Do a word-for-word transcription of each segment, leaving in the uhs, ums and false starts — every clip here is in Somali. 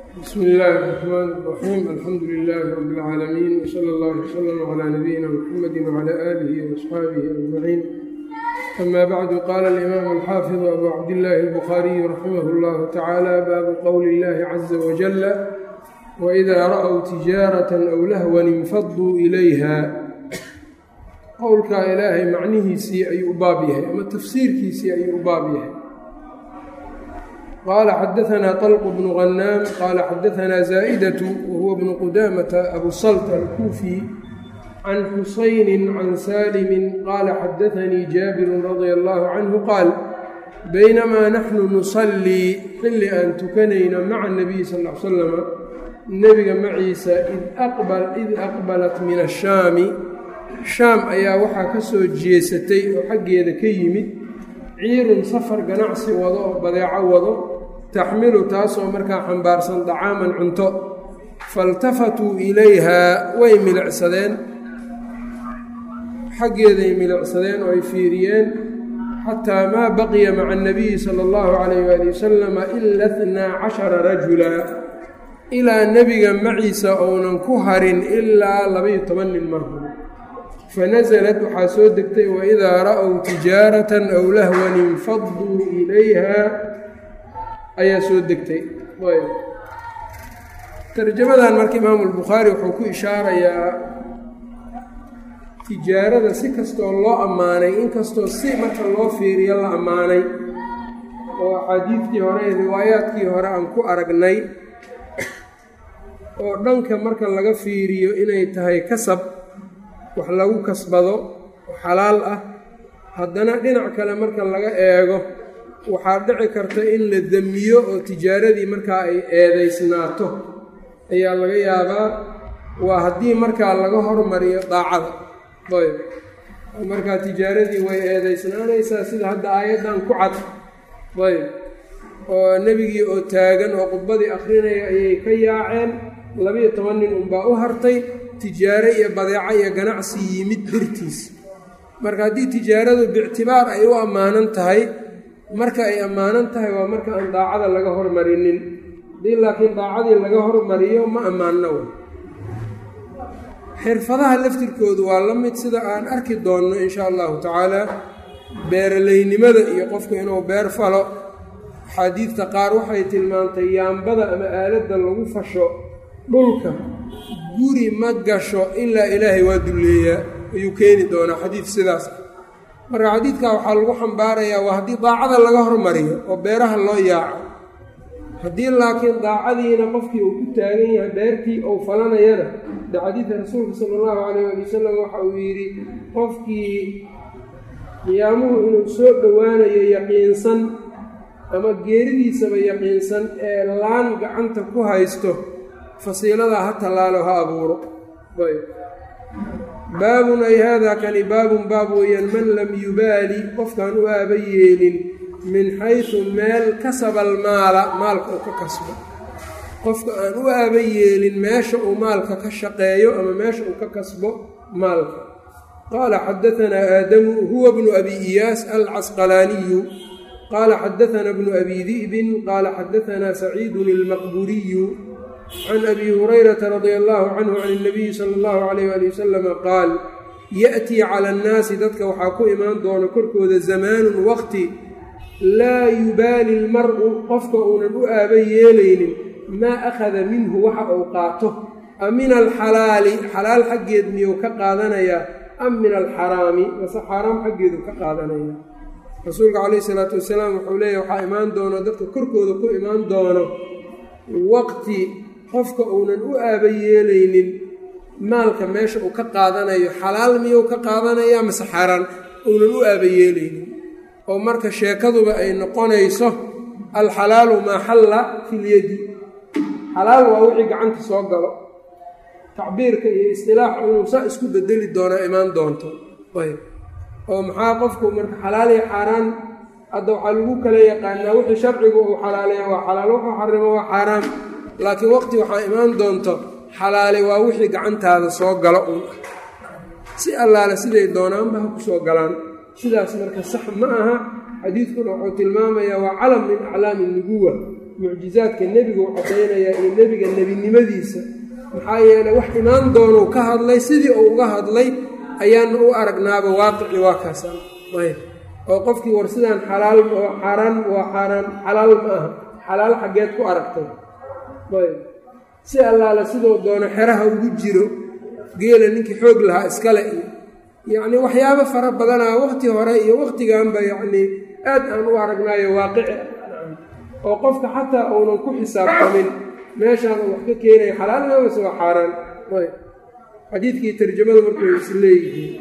بسم الله الرحمن الرحيم الحمد لله رب العالمين وصلى الله وسلم على نبينا محمد وعلى آله وأصحابه أجمعين. أما بعد. قال الإمام الحافظ أبو عبد الله البخاري رحمه الله تعالى: باب قول الله عز وجل: وإذا رأوا تجارة أو لهوا انفضوا إليها. qowlkaa ilaahay macnihiisii ayuu u baab yahay ama tafsiirkiisii ayuu u baab yahay. qaala xadaثanaa طلq bnu غanaam qaala xadaثanaa zaa'daة wahuwa bnu qudaamata abu salt alkuufi can xusayni can saalimi qaala xadaثanii jaabiru radia allahu canhu qaal: baynamaa naxnu nusalii xilli aan tukanayno maca الnabiy sal ا l slama nebiga maciisa id aqbalat min الshaami shaam ayaa waxaa ka soo jeesatay oo xaggeeda ka yimid ciirun safar ganacsi wado oo badeeco wado taxmilu taasoo markaa xambaarsan dacaaman cunto. faltafatuu ilayhaa way milicsadeen xaggeeday milicsadeen oo ay fiiriyeen xataa maa baqiya maca annabiyi sala allahu calayh waali wasalama ila itnaa cashara rajula ilaa nebiga maciisa ounan ku harin ilaa labaiyo toban nin maahu. fanaزlat waxaa soo degtay waidaa ra'w tijaaratan aw lahwan infaduu ilayha ayaa soo degtay. tarjamadan marka imaamu اlbukhaari wuxuu ku ishaarayaa tijaarada si kastoo loo ammaanay inkastoo si marka loo fiiriyo la ammaanay oo axaadiidkii hore ee riwaayaadkii hore aan ku aragnay oo dhanka marka laga fiiriyo inay tahay kasab wax lagu kasbado xalaal ah, haddana dhinac kale marka laga eego waxaa dhici karta in la damiyo oo tijaaradii markaa ay eedaysnaato ayaa laga yaabaa. waa haddii markaa laga hormariyo daacada ayb markaa tijaaradii way eedaysnaanaysaa sida hadda aayaddan ku cad ayb oo nebigii oo taagan oo khudbadii akhrinaya ayay ka yaaceen labiyo toban nin unbaa u hartay tijaare iyo badeeco iyo ganacsi yimid dartiis. marka haddii tijaaradu biictibaar ay u ammaanan tahay, marka ay ammaanan tahay waa marka aan daacada laga hormarinin. haddii laakiin daacadii laga hormariyo ma ammaanna way. xirfadaha laftirkoodu waa la mid sida aan arki doonno insha allahu tacaala. beeraleynimada iyo qofku inuu beer falo, axaadiidta qaar waxay tilmaantay yaambada ama aaladda lagu fasho dhulka guri ma gasho ilaa ilaahay waa dulleeyaa ayuu keeni doonaa xadiid sidaas ah. marka xadiidkaa waxaa lagu xambaarayaa waa haddii daacada laga hormariyo oo beeraha loo yaaco. haddii laakiin daacadiina qofkii uu ku taagan yahay beertii ou falanayana de xadiidka rasuulka sala allahu calayh waali wasalam waxa uu yidhi qofkii qiyaamuhu inuu soo dhowaanayo yaqiinsan ama geeridiisaba yaqiinsan ee laan gacanta ku haysto fasiiladaa ha tallaalo ha abuuro. ayb baabun ay haadaa kani baabun baab weeyaan man lam yubaali qofkaan u aaba yeelin min xaysu meel kasaba almaala maalka uu ka kasbo. qofka aan u aaba yeelin meesha uu maalka ka shaqeeyo ama meesha uu ka kasbo maalka. qaala xadaanaa aadamu huwa bnu abi iyaas alcasqalaaniyu qaala xadaanaa bnu abi di'bin qaala xadaanaa saciidun ilmaqburiyu can abi hurayrata radia allahu canhu can اnabiyi sala allahu calayh ali wasalama qaal: ya'tii cala annaasi dadka waxaa ku imaan doona korkooda zamaanun waqti laa yubaali lmar'u qofka uunan u aaba yeelaynin maa akhada minhu waxa uu qaato, am min alxalaali xalaal xaggeed miyuu ka qaadanayaa am min alxaraami mase xaaraam xaggeedu ka qaadanaya. rasuulka calayhi salaatu wasalaam wuxuu leeyahy waxaa imaan doono dadka korkooda ku imaan doono waqti qofka uunan u aaba yeelaynin maalka meesha uu ka qaadanayo xalaal miyuu ka qaadanayaa mase xaaraan uunan u aaba yeelaynin. oo marka sheekaduba ay noqonayso alxalaalu maa xalla filyadi, xalaal waa wixii gacanta soo galo. tacbiirka iyo istilaaxu inuu saa isku bedeli doonaa imaan doonto. ayb oo maxaa qofku marka xalaal iyo xaaraan hadda waxaa lagu kala yaqaanaa wixii sharcigu uu xalaaleeya waa xalaal, wuxuu xarimo waa xaaraam. laakiin waqti waxaa imaan doonto xalaale waa wixii gacantaada soo galo uun ah, si allaale siday doonaanba ha ku soo galaan. sidaas marka sax ma aha. xadiidkuna wuxuu tilmaamayaa waa calam min aclaami nubuwa, mucjizaadka nebigu u caddaynayaa iyo nebiga nebinimadiisa maxaa yeeley wax imaan doonuu ka hadlay sidii uu uga hadlay ayaana u aragnaaba waaqici waa kaasaan ayb oo qofkii war sidaan xalaal oo xaaraan waa xaaraan xalaal ma aha xalaal xaggeed ku aragtay ayb si allaala sidoo doono xeraha ugu jiro geela ninkii xoog lahaa iskale iyo yacnii waxyaabo fara badanaa waqti hore iyo waqtiganba yacnii aad aan u aragnaayo waaqici oo qofka xataa uunan ku xisaabtamin meeshaan uu wax ka keenaya xalaalna mase waa xaaraan ayb xadiidkii tarjamada markuu is leeyihiin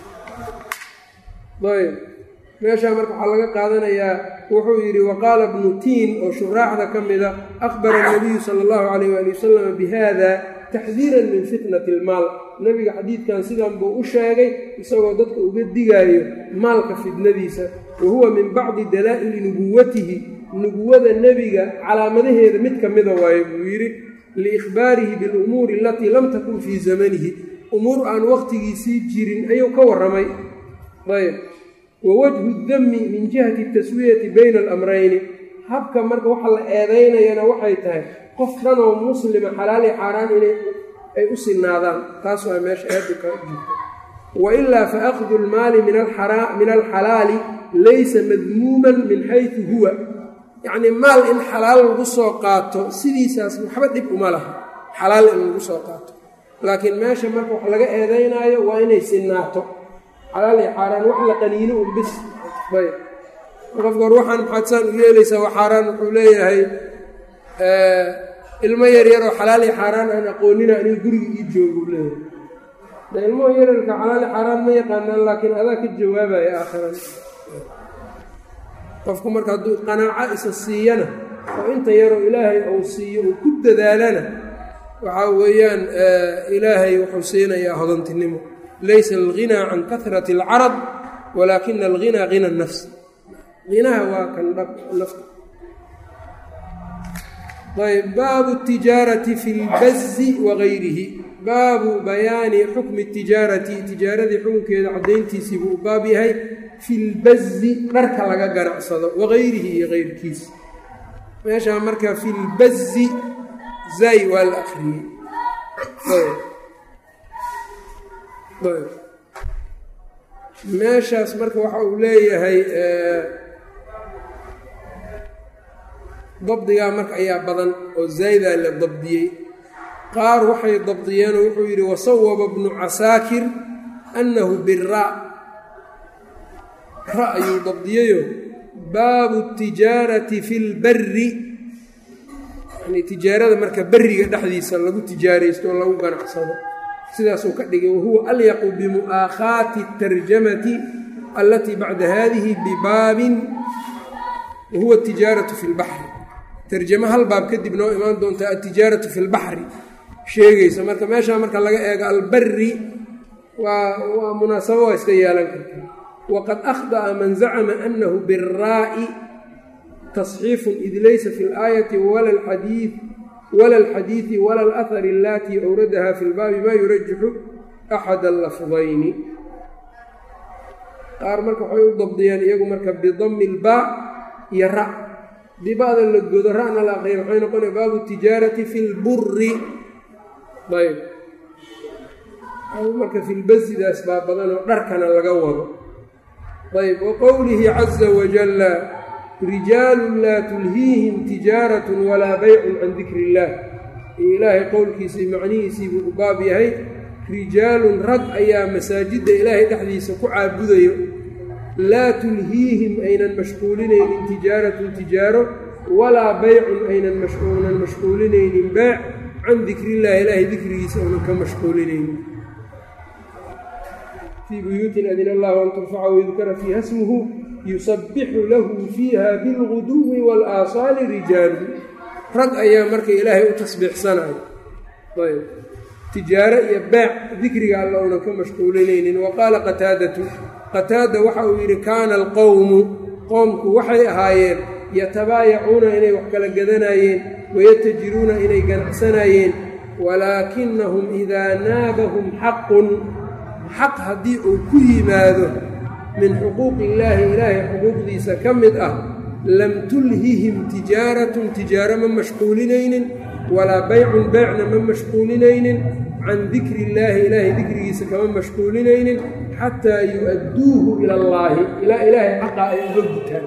ayb meeshaa marka waxaa laga qaadanayaa wuxuu yidhi waqaala bnu tiin oo shuraaxda ka mida akhbara nabiyu sala allahu calayh waali wasalam bihada taxdiiran min fitnati ilmaal nebiga xadiidkan sidan buu u sheegay isagoo dadka uga digaayo maalka fitnadiisa wa huwa min bacdi dalaa'ili nubuwatihi nubuwada nebiga calaamadaheeda mid ka mida waaye buu yidhi liikhbaarihi bilumuuri alatii lam takun fii zamanihi umuur aan waqtigiisii jirin ayuu ka warramay ayb wa wajhu dami min jihati taswiyati bayna alamrayni habka marka waxa la eedaynayana waxay tahay qof dhanoo muslima xalaal iyo xaaraan inay ay u sinaadaan taas waa meesha aadu ka jirto wailaa fa akhdu lmaali min alxalaali laysa madmuuman min xaysu huwa yacnii maal in xalaal lagu soo qaato sidiisaas waxba dhib uma laha xalaal in lagu soo qaato laakiin meesha marka wax laga eedaynaayo waa inay sinaato xalaal iyo xaaraan wax la qaniino un bis ayb qofka hor waxaan maxaad saan u yeelaysaa waa xaaraan wuxuu leeyahay ilmo yaryaroo xalaal iyo xaaraan aan aqoonina aniga guriga ii joogu leeyahay de ilmaha yaryarka xalaal iyo xaaraan ma yaqaanaan laakiin adaa ka jawaabaya aakhiran qofku marka hadduu qanaaco isa siiyana oo inta yaroo ilaahay uu siiyo uu ku dadaalana waxaa weeyaan ilaahay wuxuu siinayaa hodantinimo laysa alghinaa can kahrati alcarad walaakina alghinaa hina nafs hinaha waa kan dhab nafta ayb baabu tijaarati fi lbazi wagayrihi baabu bayaani xukmi tijaarati tijaaradii xukunkeeda caddayntiisii buu u baab yahay fi lbazi dharka laga ganacsado wagayrihi iyo keyrkiisa meeshaa marka fi lbazi zay waa la akriyey meeshaas marka waxa uu leeyahay dabdigaa marka ayaa badan oo zaydaa la dabdiyey qaar waxay dabdiyeenoo wuxuu yidhi wasawaba bnu casaakir annahu biraa ra ayuu dabdiyeyo baabu tijaarati fi lbari yani tijaarada marka beriga dhexdiisa lagu tijaaraysto oo lagu ganacsado sidaasuu ka dhigay wahuwa alyaqu bimu'aakhaati اtarjamati alatii bacda hadihi bibaabin wahuwa tijaaratu fi lbaxri tarjamo hal baab kadib noo imaan doontaa altijaaratu fi lbaxri sheegaysa marka meeshaa marka laga eego albari waa waa munaasabo waa iska yeelan karta waqad akhda'a man zacama anahu biraa'i tasxiifun id laysa fi اlaayati wala alxadiid wala alxadiidi wala alahari alatii awradaha fi lbaabi maa yurajixu axad allafdayni qaar marka waxay u dabdiyeen iyagu marka bidami ilbaa iyo ra dibada la godo ra'na la aqriya waxay noqonaya baabu tijaarati fi lburi ayb marka fi lbasidaas baa badanoo dharkana laga wado ayb wa qowlihi caza wajalla rijaalun laa tulhiihim tijaaratun walaa baycun can dikri illaah iyo ilaahay qowlkiisii macnihiisii buu u baab yahay rijaalun rag ayaa masaajidda ilaahay dhexdiisa ku caabudayo laa tulhiihim aynan mashquulinaynin tijaaratun tijaaro walaa baycun aynan uunan mashquulinaynin baac can dikriillaahi ilaahay dikrigiisa uunan ka mashquulinaynin fii buyuutin adina allahu an turfaca wayudkara fiiha smuhu yusabbixu lahu fiiha bilguduwi waalaasaali rijaalu rag ayaa marka ilaahay u tasbiixsanayo ayb tijaaro iyo baac dikriga alla uunan ka mashquulinaynin wa qaala qataadatu qataada waxa uu yidhi kaana alqowmu qoomku waxay ahaayeen yatabaayacuuna inay wax kala gadanayeen wayatajiruuna inay ganacsanayeen walaakinahum idaa naabahum xaqun xaq haddii uu ku yimaado min xuquuqi illaahi ilaahay xuquuqdiisa ka mid ah lam tulhihim tijaaratun tijaaro ma mashquulinaynin walaa baycun beecna ma mashquulinaynin can dikri illaahi ilaahay dikrigiisa kama mashquulinaynin xataa yu-adduuhu ila allaahi ilaa ilaahay xaqa ay uga gutaan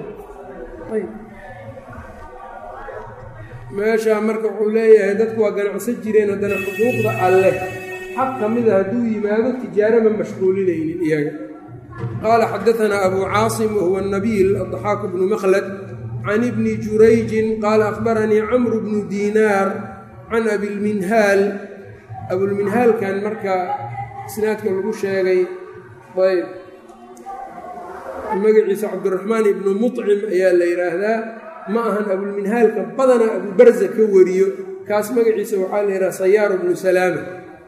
meeshaa marka wuxuu leeyahay dadku waa ganacsan jireen haddana xuquuqda alleh xaq ka mida hadduu yimaado tijaaro ma mashquulinaynin iyaga qaala xadaanaa abu caasim wahuwa nabiil addaxaaku bnu makhlad can ibni jurayjin qaala akhbaranii camru bnu diinaar can abilminhaal abulminhaalkan marka isnaadka lagu sheegay ayb magaciisa cabdiraxmaan ibnu muطcim ayaa la yidhaahdaa ma ahan abulminhaalka badanaa abubarza ka wariyo kaas magaciisa waxaa la yidhaha sayaaru bnu salaama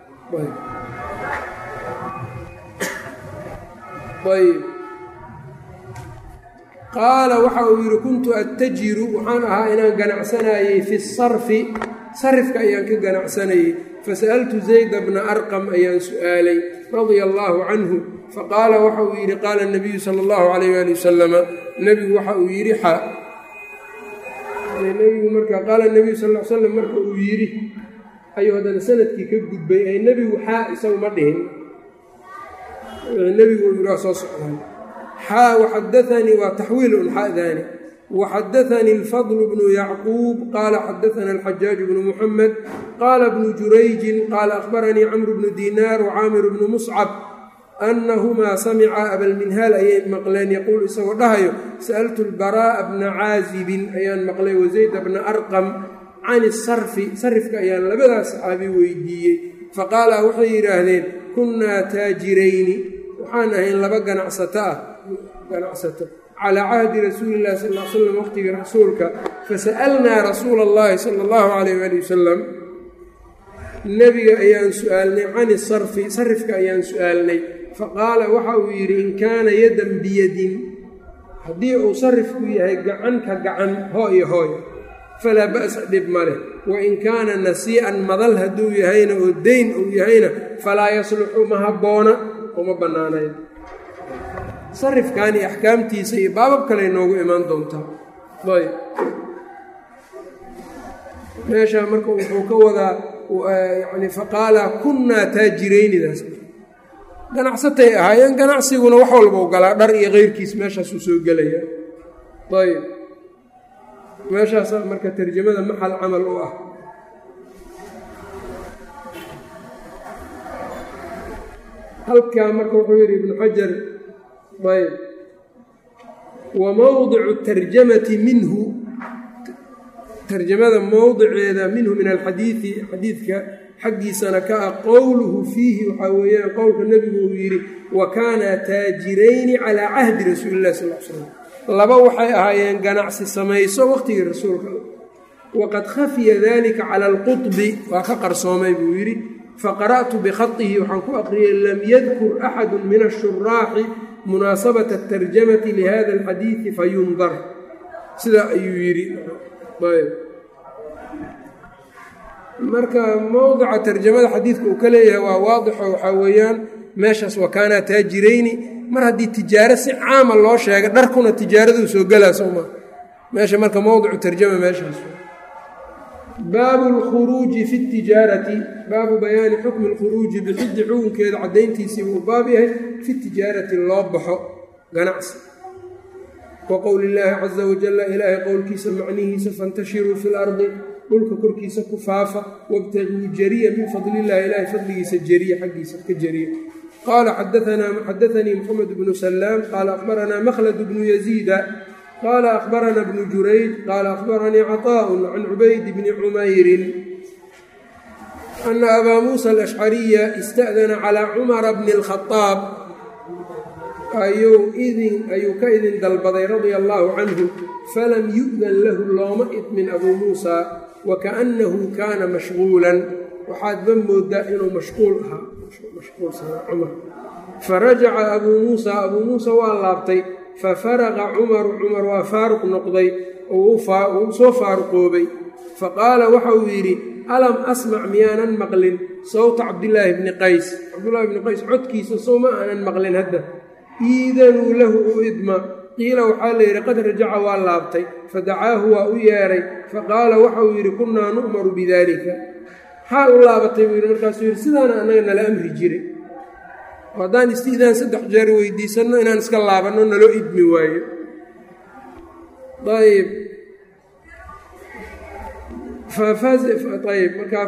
ayb qaala waxa uu yidhi kuntu attajiru waxaan ahaa inaan ganacsanayey fi sarfi sarifka ayaan ka ganacsanayey fasa'altu zayda bna arqam ayaan su'aalay radia allaahu canhu faqaala waxa uu yidhi qaala nabiyu sala allahu calayh waali wasalama nebigu waxa uu yidhi xa nebigu marka qaala nebiyu sal l slam marka uu yidhi ayuu haddana sanadkii ka gudbay ay nebigu xaa isagu ma dhihin nebigu uu yidhi waa soo socdaan xaa waxadaanii waa taxwiilun xadaani waxadaanii alfadl bnu yacquub qaala xadaana alxajaaj bnu muxamed qaala bnu jurayjin qaala akhbaranii camru bnu diinaar wacaamir bnu muscab annahumaa samica abalminhaal ayay maqleen yaquul isagoo dhahayo sa'altu lbaraa'a bna caazibin ayaan maqlay wasayda bna arqam can isarfi sarifka ayaan labadaas saxaabi weydiiyey faqaala waxay yidhaahdeen kunnaa taajirayni waxaan ahayn laba ganacsato ah ganacsato calaa cahdi rasuuli illahi sal l slam waqtigii rasuulka fasa'alnaa rasuula allahi sala allahu calayh waali wasalam nebiga ayaan su'aalnay can isarfi sarifka ayaan su'aalnay faqaala waxa uu yidhi in kaana yadan biyadin haddii uu sarifku yahay gacan ka gacan hooyo hooy falaa ba'sa dhib ma leh wain kaana nasii'an madal hadduu yahayna oo dayn uu yahayna falaa yasluxu ma habboona uma bannaanayn sarifkaani axkaamtiisa iyo baabab kale noogu imaan doontaa ayb meeshaa marka wuxuu ka wadaa yani faqaala kunnaa taajiraynidaas ganacsatay ahaayeen ganacsiguna wax walbau galaa dhar iyo keyrkiis meeshaasuu soo gelaya ayb meeshaasa marka tarjamada maxal camal u ah halkaa marka wuxuu yidhi ibnu xajar ayb wa mowdicu tarjamati minhu tarjamada mowdiceeda minhu min alxadiidi xadiidka xaggiisana ka ah qowluhu fiihi waxaa weeyaan qowlka nebigu uu yidhi wa kaanaa taajirayni calaa cahdi rasuuli illahi sal l slam laba waxay ahaayeen ganacsi samayso waqtigii rasuulka waqad khafiya dalika cala alqutbi waa ka qarsoomay buu yidhi faqara'tu bikhatihi waxaan ku aqriyey lam yadkur axadu min ashuraaxi munaasabata atarjamati lihada alxadiidi fayundar sidaa ayuu yidhi marka mowdica tarjamada xadiidka uu ka leeyahay waa waadixo waxaa weeyaan meeshaas wa kaanaa taajirayni mar haddii tijaaro si caama loo sheegay dharkuna tijaaraduu soo gelaa sowma meesha marka mowdicu tarjama meeshaas baabu lkhuruuji fi tijaarati baabu bayaani xukmi lkhuruuji bixiddi xukunkeeda caddayntiisii buu baab yahay fi tijaarati loo baxo ganacsi wa qowli illaahi caza wajalla ilaahay qowlkiisa macnihiisa fantashiruu fi lardi dhulka korkiisa ku faafa wabtaguu jariya min fadlillahi ilaahay fadligiisa jariya xaggiisa ka jariya qaala xadaanii moxamed bnu salaam qaala akhbaranaa makhlad bnu yaziida qaala akhbaranaa bnu jurayj qaala akhbaranii caطaa'un can cubayd bni cumayrin ana abaa muusa alashcariya ista'dana calaa cumara bni اlkhadaab ayuu idin ayuu ka idin dalbaday radia allaahu canhu falam yu'dan lahu looma idmin abuu muusa wakaannahu kaana mashquulan waxaadba moodaa inuu mashquul ahaa mashquulsanaa cumar farajaca abuu muusa abuu muusa waa laabtay fafaraqa cumaru cumar waa faaruq noqday oo uu soo faaruqoobay faqaala waxa uu yidhi alam asmac miyaanan maqlin sawta cabdillaahi bni qays cabdullaahi bni qays codkiisa sow ma aanan maqlin hadda iidanuu lahu u idma qiila waxaa la yidhi qad rajaca waa laabtay fadacaahu waa u yeeray faqaala waxa uu yidhi kunnaa nu'maru bidaalika maxaa u laabatay buu yidhi markaasuu yidhi sidaana annaga nala amri jiray oo haddaan isti'daan saddex jeer weydiisanno inaan iska laabanno naloo idmi waayo ayb ayb markaa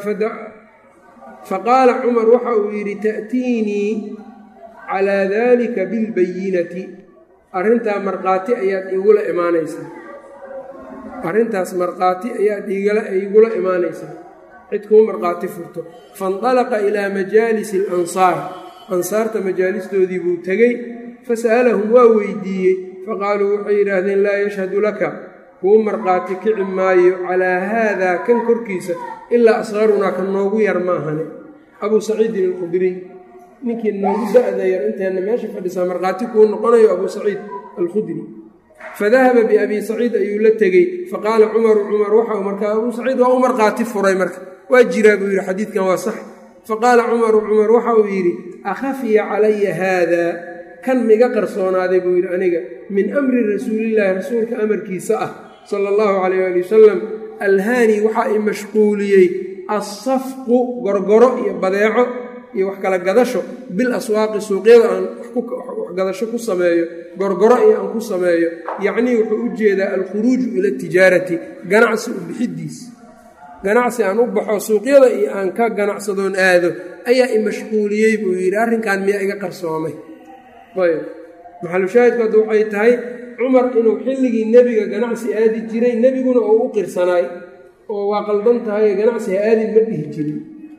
faqaala cumar waxa uu yidhi ta'tiinii calaa daalika bilbayinati arrintaa markhaati ayaad igula imaanaysaa arrintaas markhaati ayaad igula imaanaysaa cid kuu markhaati furto faindalaqa ilaa majaalisi alansaar ansaarta majaalistoodii buu tegey fasa'alahum waa weydiiyey faqaaluu waxay yidhaahdeen laa yashhadu laka kuu markhaati kici maayo calaa haadaa kan korkiisa ilaa asqarunaa ka noogu yar maahane abuu saciidin alkhudriy ninkii noogu da-da yar inteenna meesha fadhisaa markhaati kuu noqonayo abuu saciid alkhudri fadahaba biabii saciid ayuu la tegey faqaala cumaru cumar waxau markaa abuu saciid waa u markhaati furay marka waa jiraa buu yidhi xadiidkan waa sax faqaala cumaru cumar waxa uu yidhi akhafiya calaya haadaa kan miga qarsoonaaday buu yidhi aniga min amri rasuulillaahi rasuulka amarkiisa ah sala allahu calayh ali wasalam alhaani waxaa i mashquuliyey assafqu gorgoro iyo badeeco iyo wax kala gadasho bil aswaaqi suuqyada aan wax gadasho ku sameeyo gorgoro iyo aan ku sameeyo yacnii wuxuu u jeedaa alkhuruuju ila tijaarati ganacsi u bixidiis ganacsi aan u baxo suuqyada iyo aan ka ganacsadoon aado ayaa i mashquuliyey buu yidhi arrinkan miyaa iga qarsoomay ayb maxalushaahidku hadda waxay tahay cumar inuu xilligii nebiga ganacsi aadi jiray nebiguna oo u qirsanaay oo waa qaldan tahay ganacsi ha aadin ma dhihi jirin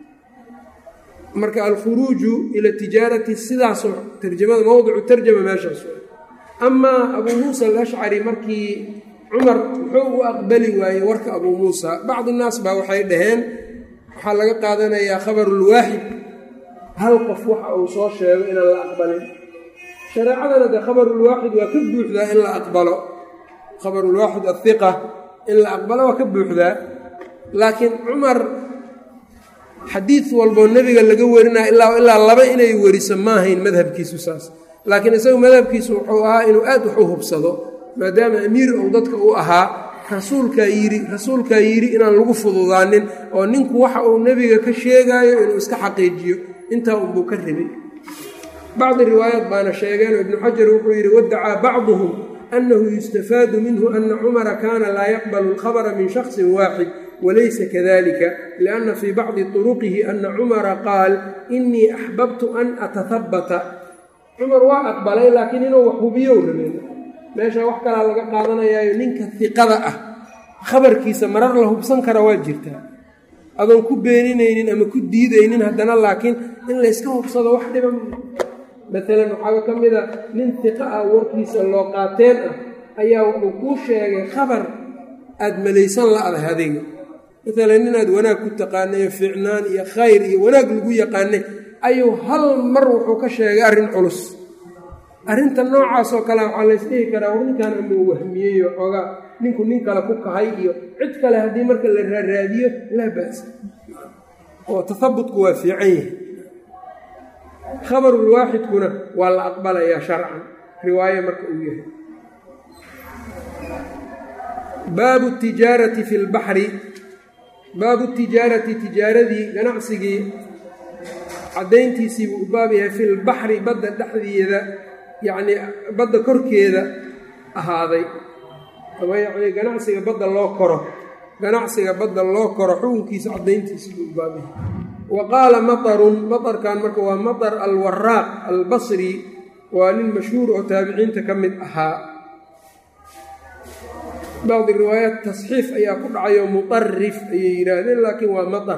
marka alkhuruuju ila tijaarati sidaasoo tarjamada mowdicu tarjama meeshaas amaa abuu muusa alashcari markii cumar muxuu u aqbali waayey warka abuu muusa bacdi naas baa waxay dhaheen waxaa laga qaadanayaa khabarulwaaxid hal qof waxa uu soo sheego inaan la aqbalin shareecadana dee khabarulwaaxid waa ka buuxdaa in la aqbalo khabarulwaaxid athiqa in la aqbalo waa ka buuxdaa laakiin cumar xadiid walboo nebiga laga warinaya ilaa ilaa laba inay weriso maahayn madhabkiisu saas laakiin isagu madhabkiisu wuxuu ahaa inuu aad wax u hubsado maadaama amiir ou dadka u ahaa rasuulkaa yidhi rasuulkaa yidhi inaan lagu fududaanin oo ninku waxa uu nebiga ka sheegaayo inuu iska xaqiijiyo intaa unbuu ka rabay bacdi riwaayaat baana sheegeen oo ibnu xajar wuxuu yidhi waddacaa bacduhum annahu yustafaadu minhu ana cumara kaana laa yaqbalu alkhabara min shaksin waaxid walaysa kadalika lianna fii bacdi turuqihi ana cumara qaal inii axbabtu an atahabbata cumar waa aqbalay laakiin inuu wax hubiyow rabeen meesha wax kalaa laga qaadanayaayo ninka hiqada ah khabarkiisa marar la hubsan kara waa jirtaa adoon ku beeninaynin ama ku diidaynin haddana laakiin in layska hubsado wax dhiba maalan waxaa ka mid a nin hiqa ah warkiisa loo qaateen ah ayaa wuxuu kuu sheegay khabar aada malaysan la-dahay adiga maalan ninaad wanaag ku taqaanayo fiicnaan iyo khayr iyo wanaag lagu yaqaanay ayuu hal mar wuxuu ka sheegay arrin culus arrinta noocaasoo kale waxaa laysdhihi karaa war ninkan amuu wahmiyeyo xoogaa ninku nin kale ku kahay iyo cid kale haddii marka la raaraadiyo laa ba'sa oo tahabutku waa fiican yahay khabarulwaaxidkuna waa la aqbalayaa sharcan riwaaye marka uu yahay baabu tijaarati fi lbaxri baabu tijaarati tijaaradii ganacsigii caddayntiisii buu u baab yahay fi lbaxri badda dhexdeeda yacnii badda korkeeda ahaaday ama yacnii ganacsiga badda loo koro ganacsiga badda loo koro xukunkiisa caddayntiisii buu u baab yahay wa qaala matarun matarkan marka waa matar alwaraaq albasri waa nin mashhuur oo taabiciinta ka mid ahaa bacdi riwaayaat tasxiif ayaa ku dhacayo mutarif ayay yidhaahdeen laakiin waa matar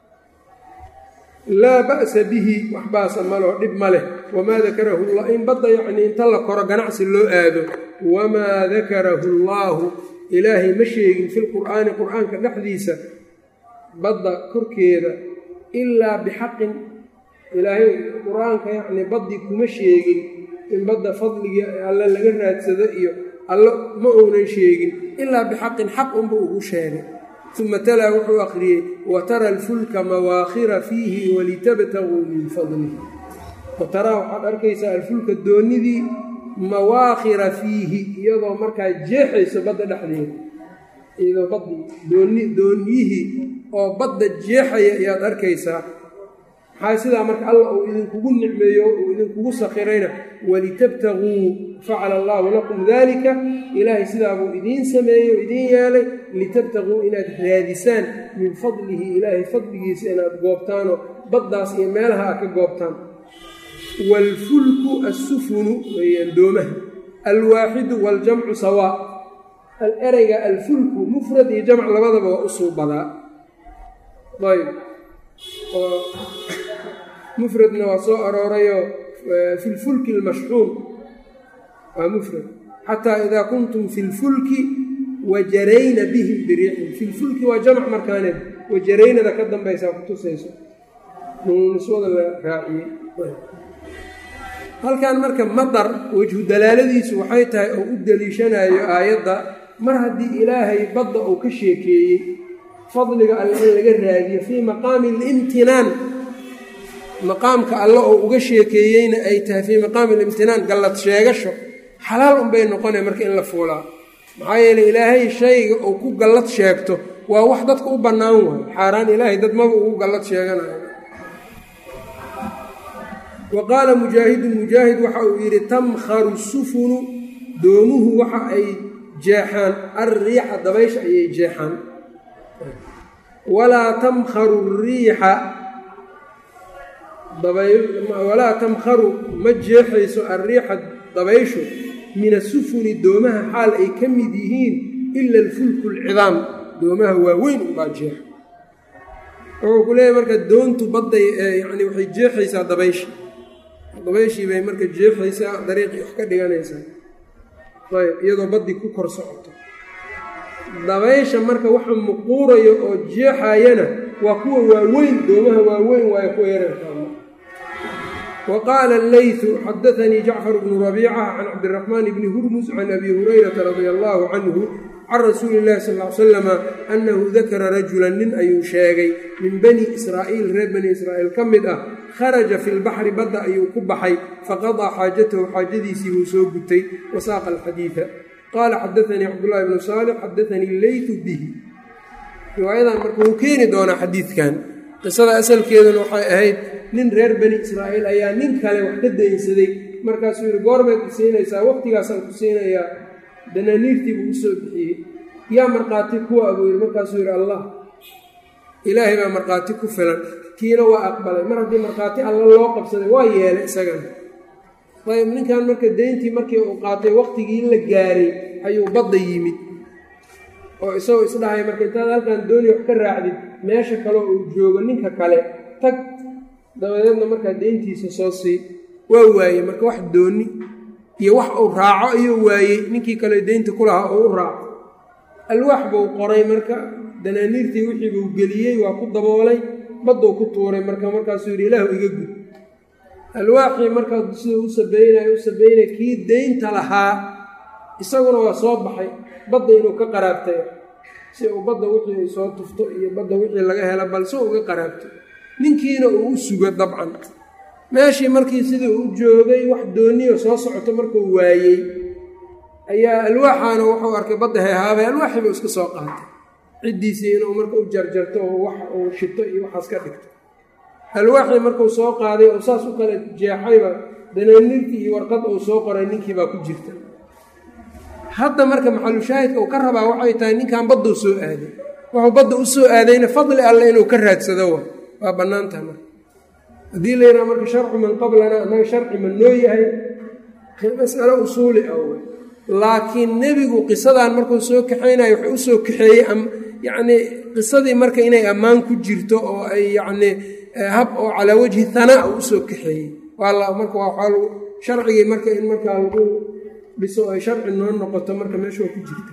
laa ba'sa bihi wax baasa maloo dhib ma leh wamaa dakarahu llah in badda yacnii inta la koro ganacsi loo aado wamaa dakarahu allaahu ilaahay ma sheegin filqur'aani qur'aanka dhexdiisa badda korkeeda ilaa bixaqin ilaahay qur-aanka yacnii baddii kuma sheegin in badda fadligii alle laga raadsado iyo allo ma uunan sheegin ilaa bixaqin xaq unba ugu sheegay uma talaa wuxuu akhriyey watara alfulka mawaakhira fiihi walitabtaguu min fadlih wataraa waxaad arkaysaa alfulka doonidii mawaakhira fiihi iyadoo markaa jeexayso badda dhexdeeda iyadoo baddi dooni dooniyihii oo badda jeexaya ayaad arkaysaa maxaa sidaa marka allah uu idinkugu nicmeeyo uu idinkugu sakhirayna walitabtaguu facala allaahu lakum daalika ilaahay sidaa buu idiin sameeyey oo idiin yeelay litabtaguu inaad raadisaan min fadlihi ilaahay fadligiisa inaad goobtaanoo baddaas iyo meelaha aad ka goobtaan waalfulku assufunu weeyaan doomaha alwaaxidu waaljamcu sawaa ereyga alfulku mufrad iyo jamc labadaba waa u suubadaa ayb oo mufradna waa soo aroorayoo fi lfulki almashxuun waa mufrad xataa idaa kuntum fi lfulki wajarayna bihim biriixin fi lfulki waa jamc markaaneed wajaraynada ka dambaysaa ku tusayso niswada la raaciyey halkan marka madar wejhu dalaaladiisu waxay tahay oo u deliishanayo aayadda mar haddii ilaahay badda uu ka sheekeeyey fadliga alle in laga raadiyo fii maqaami alimtinaan maqaamka alle oo uga sheekeeyeyna ay tahay fii maqaami alimtinaan gallad sheegasho xalaal unbay noqonaya marka in la fuulaa maxaa yeeley ilaahay shayga uu ku gallad sheegto waa wax dadka u bannaan waayo xaaraan ilaahay dad maba ugu gallad sheeganayo wa qaala mujaahidun mujaahid waxa uu yidhi tamkharu sufunu doomuhu waxa ay jeexaan alriixa dabaysha ayay jeexaan walaa tamkharu riixa walaa tamkharu ma jeexayso alriixa dabayshu min asufuni doomaha xaal ay ka mid yihiin ila alfulku alcidaam doomaha waaweyn ubaa jeexa wuxuu ku leeyahy marka doontu badday yani waxay jeexaysaa dabaysha dabayshii bay marka jeexaysaa dariiqii wax ka dhiganaysaa ayb iyadoo baddii ku kor socoto dabaysha marka waxa muquurayo oo jeexayana waa kuwa waaweyn doomaha waaweyn waayo kuwa yareerka wa qaala allaythu xadaanii jacfar bnu rabiica can cabdiraxmaan bni hurmus can abi hurayrata radia allaahu canhu can rasuuli illahi sal l salama annahu dakara rajulan nin ayuu sheegay min bani israa'iil reer bani israa'iil ka mid ah kharaja fi lbaxri badda ayuu ku baxay faqadaa xaajatahu xaajadiisii wuu soo gutay wasaaqa alxadiida qaala xadaanii cabdullahi bnu saalix xadaanii leytu bihi riwaayadan marka wuu keeni doonaa xadiidkan qisada asalkeeduna waxay ahayd nin reer bani israa'iil ayaa nin kale wax ka daynsaday markaasuu yidhi goormayd ku siinaysaa waqtigaasaan ku siinayaa danaaniirtii buu u soo bixiyey yaa markhaati kuwa abuu yidhi markaasuu yidhi allah ilaahay baa markhaati ku filan kiina waa aqbalay mar haddii markhaati alla loo qabsaday waa yeelay isagana ayb ninkan marka deyntii markii uu qaatay waqtigii la gaaray ayuu badda yimid oo isagoo isdhahay marka intaad halkan dooni wax ka raacdid meesha kaleo uu joogo ninka kale tag dabadeedna markaa deyntiisa soo sii waa waayey marka wax dooni iyo wax uu raaco ayuu waayey ninkii kale deynta ku lahaa oo u raaco alwaax buu qoray marka danaaniirtii wixii buu geliyey waa ku daboolay badduu ku tuuray marka markaasuu yidhi ilaahu iga gud alwaaxii markaa siduu u sabeynaya u sabeynaya kii deynta lahaa isaguna waa soo baxay badda inuu ka qaraabtay si uu badda wixii ay soo tufto iyo badda wixii laga hela balse uga qaraabto ninkiina uu u sugo dabcan meeshii markii sidii u joogay wax dooniyo soo socoto markuu waayey ayaa alwaaxaana wuxuu arkay badda heehaabay alwaaxii buu iska soo qaatay ciddiisii inuu marka u jarjarto oo wax uu shito iyo waxaas ka dhigto alwaaxii markuu soo qaaday oo saas u kala jeexayba danaaniirkii iyo warqad uu soo qoray ninkii baa ku jirta hadda marka maxalushaahidka uu ka rabaa waxay tahay ninkan badduu soo aaday wuxuu badda u soo aadayna fadli alle inuu ka raadsado wa waa bannaantaha marka haddii la yidhaha marka sharcu man qablana annaga sharci ma noo yahay mas'alo usuuli ah wey laakiin nebigu qisadan markuu soo kaxaynayo wuxuu u soo kaxeeyey yacnii qisadii marka inay ammaan ku jirto oo ay yacnii hab oo calaa wajhi hanaa u usoo kaxeeyey waa marka waa sharcigii marka in markaa lagu dhiso ay sharci noo noqoto marka meesha waa ku jirta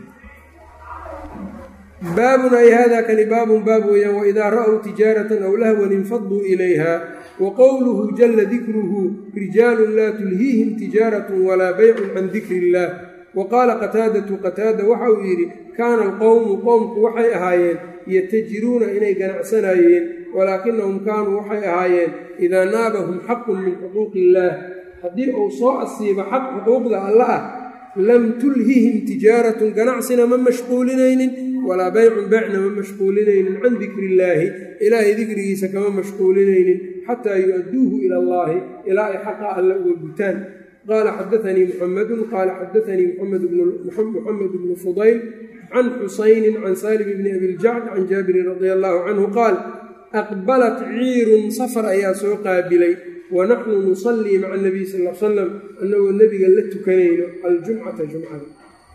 baabun ay hada kani baabun baab weeyaan waidaa ra'w tijaaratan aw lahwan infaduu ilayha wa qowluhu jala dikruhu rijaalun laa tulhiihim tijaaratun walaa baycun can dikri illaah wa qaala qataadatu qataada waxa uu yidhi kaana alqowmu qowmku waxay ahaayeen yatajiruuna inay ganacsanayeen walaakinahum kaanuu waxay ahaayeen idaa naabahum xaqun min xuquuqi illaah haddii uu soo asiibo xaq xuquuqda alla ah lam tulhihim tijaaratun ganacsina ma mashquulinaynin walaa baycun beecna ma mashquulinaynin can dikri illaahi ilaahay dikrigiisa kama mashquulinaynin xataa yu-adduuhu ila allaahi ilaa ay xaqa alla uga gutaan qaala xadaanii muxamedun qaala xadaanii muxamed bnu fudayl can xusaynin can saalim bni abiljacd can jaabirin radia allaahu canhu qaal aqbalat ciirun safar ayaa soo qaabilay wanaxnu nusallii maca nabiy sal l salam annagoo nebiga la tukanayno aljumcata jumcada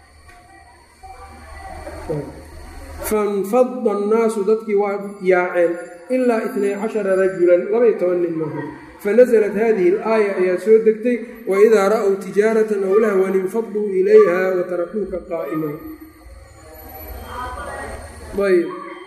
fanfada annaasu dadkii waa yaaceen ilaa itnay cashara rajulan labaiyo toban nin maaha fanasalat hadihi alaaya ayaa soo degtay waidaa ra'w tijaaratan aw lahwan infaduu ilayha watarakuuka qaa'ima ayb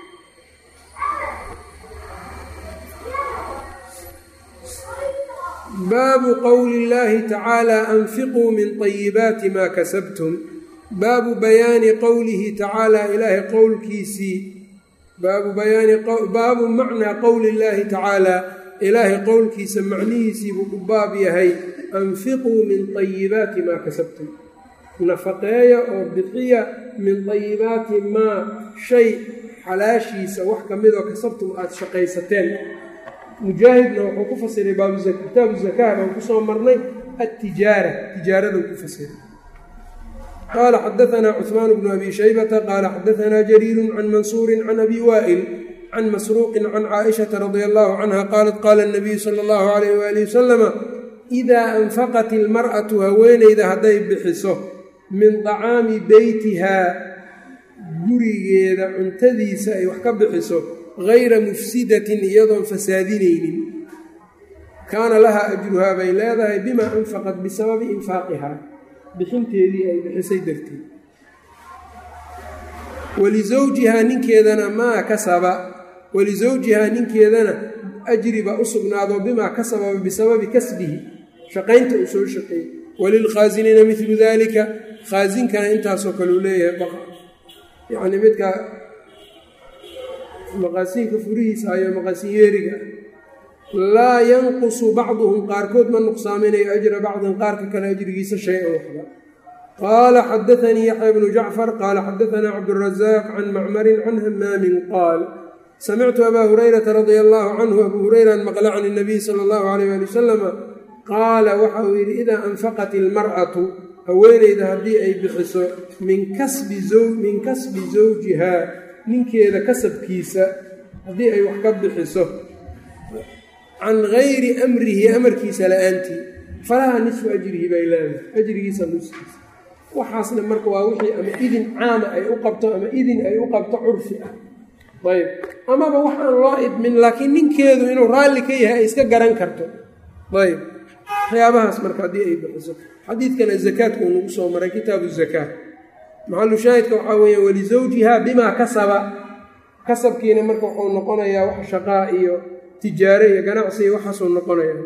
baabu qowli اllaahi tacaala anfiquu min طayibaati maa kasabtum baabu bayaani qowlihi tacaala ilaahay qowlkiisii baabu bayaani baabu macnaa qowli اllaahi tacaala ilaahay qowlkiisa macnihiisii buu u baab yahay anfiquu min طayibaati maa kasabtum nafaqeeya oo bixiya min طayibaati maa shay xalaashiisa wax ka midoo kasabtum aada shaqaysateen mujaahidna wuxuu ku fasiray kitaabu zakaa baan kusoo marnay altijaara tijaaraduu ku fasiray qaala xadaanaa cuثmaan bnu abi shaybata qaala xadaanaa jariiru can mansuuri can abi waa'il can masruuqin can caaishata radia allahu canha qaalat qaala اnabiyu sala اllahu alayh waali wasalama idaa anfaqat ilmar'atu haweeneyda hadday bixiso min طacaami beytihaa gurigeeda cuntadiisa ay wax ka bixiso gayra mufsidatin iyadoon fasaadinaynin kaana lahaa ajruhaa bay leedahay bimaa anfaqat bisababi infaaqihaa bixinteedii ay bixisay darteed walisawjihaa ninkeedana maa kasaba walisawjihaa ninkeedana ajri baa u sugnaado bimaa kasaba bisababi kasbihi shaqaynta uu soo shaqeeyey walilkhaasiniina midlu daalika khaasinkana intaasoo kale uu leeyahay yacni midka maqaasiinka furihiisa ayo maqaasiin yeeriga laa yanqusu bacduhum qaarkood ma nuqsaaminayo ajra bacdin qaarka kale ajrigiisa shay-an waxba qaala xadaanii yaxya bnu jacfar qaala xadaanaa cabdurasaaq can macmarin can hamaamin qaal samictu abaa hurayrata radia allaahu canhu abuu hurayran maqla can اnabiy sala allahu alayh ali wasalama qaala waxa uu yidhi idaa anfaqat ilmar'atu haweeneyda haddii ay bixiso min kasbi min kasbi zawjihaa ninkeeda kasabkiisa haddii ay wax ka bixiso can gayri amrihi amarkiisa la-aantii falaha nisfu ajrihi bay leedahay ajrigiisa nuskiisa waxaasna marka waa wixii ama idin caama ay u qabto ama idin ay u qabto curfi ah ayb amaba waxaan loo idmin laakiin ninkeedu inuu raalli ka yahay ay iska garan karto ayb waxyaabahaas marka haddii ay bixiso xadiidkana zakaadka uu nagu soo maray kitaabu zakaa maxalu shaahidka waxaa weeya walisawjihaa bimaa kasaba kasabkiina marka wuxuu noqonayaa wax shaqaa iyo tijaare iyo ganacsi iyo waxaasuu noqonayaa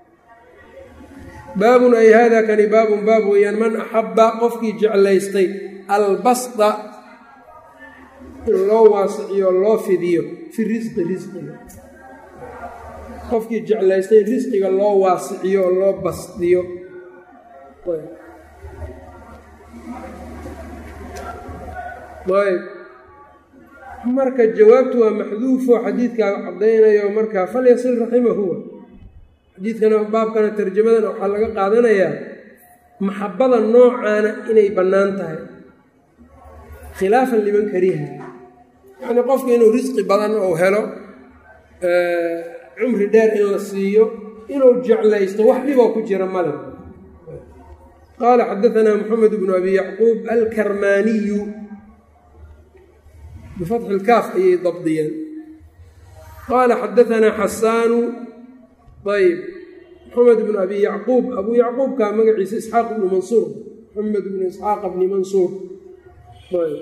baabun ay haadaa kani baabun baab weeyaan man axabba qofkii jeclaystay albasda in loo waasiciyo loo fidiyo fi risqi risqiga qofkii jeclaystay risqiga loo waasiciyo oo loo basdiyo ayb marka jawaabtu waa maxduufo xadiidkaa caddaynayo markaa falyasil raximahuwa xadiidkana baabkana tarjamadan waxaa laga qaadanayaa maxabada noocaana inay bannaan tahay khilaafan liman kariha yacnii qofka inuu risqi badan ou helo cumri dheer in la siiyo inuu jeclaysto wax dhiboo ku jira male qaala xadaanaa moxamed bnu abi yacquub alkarmaaniyu bifatxi ilkaaf ayay dabdiyeen qaala xadaanaa xasaanu ayb moxamed bnu abi yacquub abuu yacquubka magaciisa isxaaq bnu mansuur moxamed bnu isxaaq bni mansuur ayb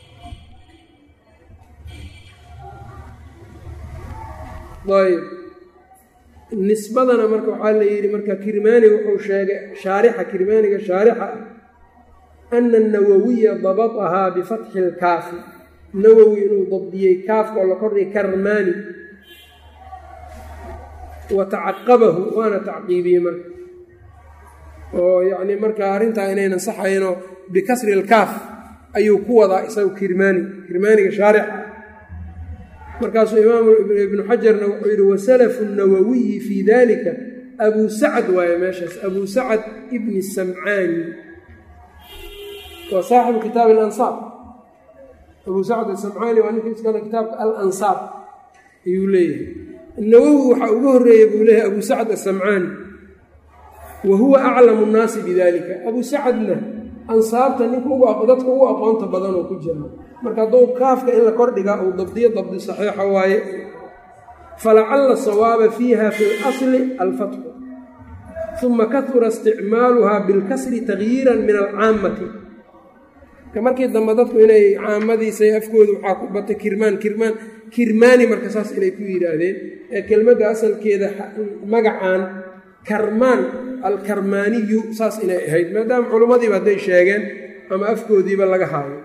ayb nisbadana marka waxaa la yidhi marka kirmaani wuxuu sheegay shaarixa kirmaaniga shaarixa ah ana anawawiya dabatahaa bifatxi ilkaafi nawowi inuu dabdiyey kaafka oo la kordhigay karmaani wa tacaqabahu waana tacqiibiyey marka oo yacni markaa arrintaa inaynan saxayno bikasri ilkaaf ayuu ku wadaa isagu kirmaani kirmaaniga shaarica markaasuu imaamu ibnu xajarna wuxuu yidhi wasalafu nawawiyi fii dalika abuu sacad waaye meeshaas abuu sacad ibni samcaani waa saaxibu kitaab alansaar abuu sacad asamcaani waa ninka iskale kitaabka alansaar ayuu leeyahay nawowi waxaa uga horreeyey buu leeyahay abuu sacad asamcaani wa huwa aclamu nnaasi bidalika abuu sacadna ansaarta ninka dadka ugu aqoonta badanoo ku jira marka hadduu kaafka in la kordhigaa uu dabdiyo dabdi saxiixa waaye falacalla sawaaba fiiha fi اlasli alfatxu uma kahura isticmaaluhaa bilkasri tagyiiran min alcaammati markii dambe dadku inay caamadiisay afkooda waxaa ku batay kirmaan kirmaan kirmaani marka saas inay ku yidhaahdeen ee kelmadda asalkeeda magacaan karmaan alkarmaaniyu saas inay ahayd maadaama culimmadiiba hadday sheegeen ama afkoodiiba laga haayo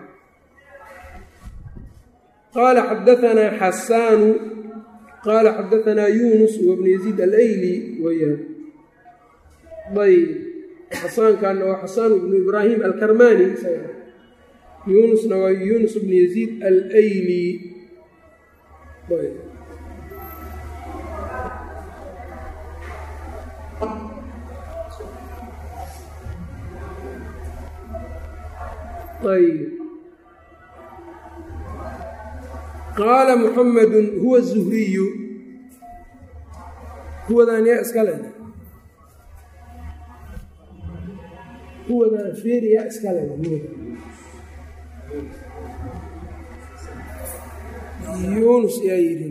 qaala xadaanaa xasaanu qaala xadaanaa yuunus wabnu yaziid alayli weyaan ayb xasaankaana waa xasaan bnu ibraahim alkarmaani yuunusna waa yuunus bnu yaziid alayli ayb qaala muxamedu huwa zuhriyu huwadaan yaa iska leh huwadaan feeri yaa iska leh yuunus yaa yidhi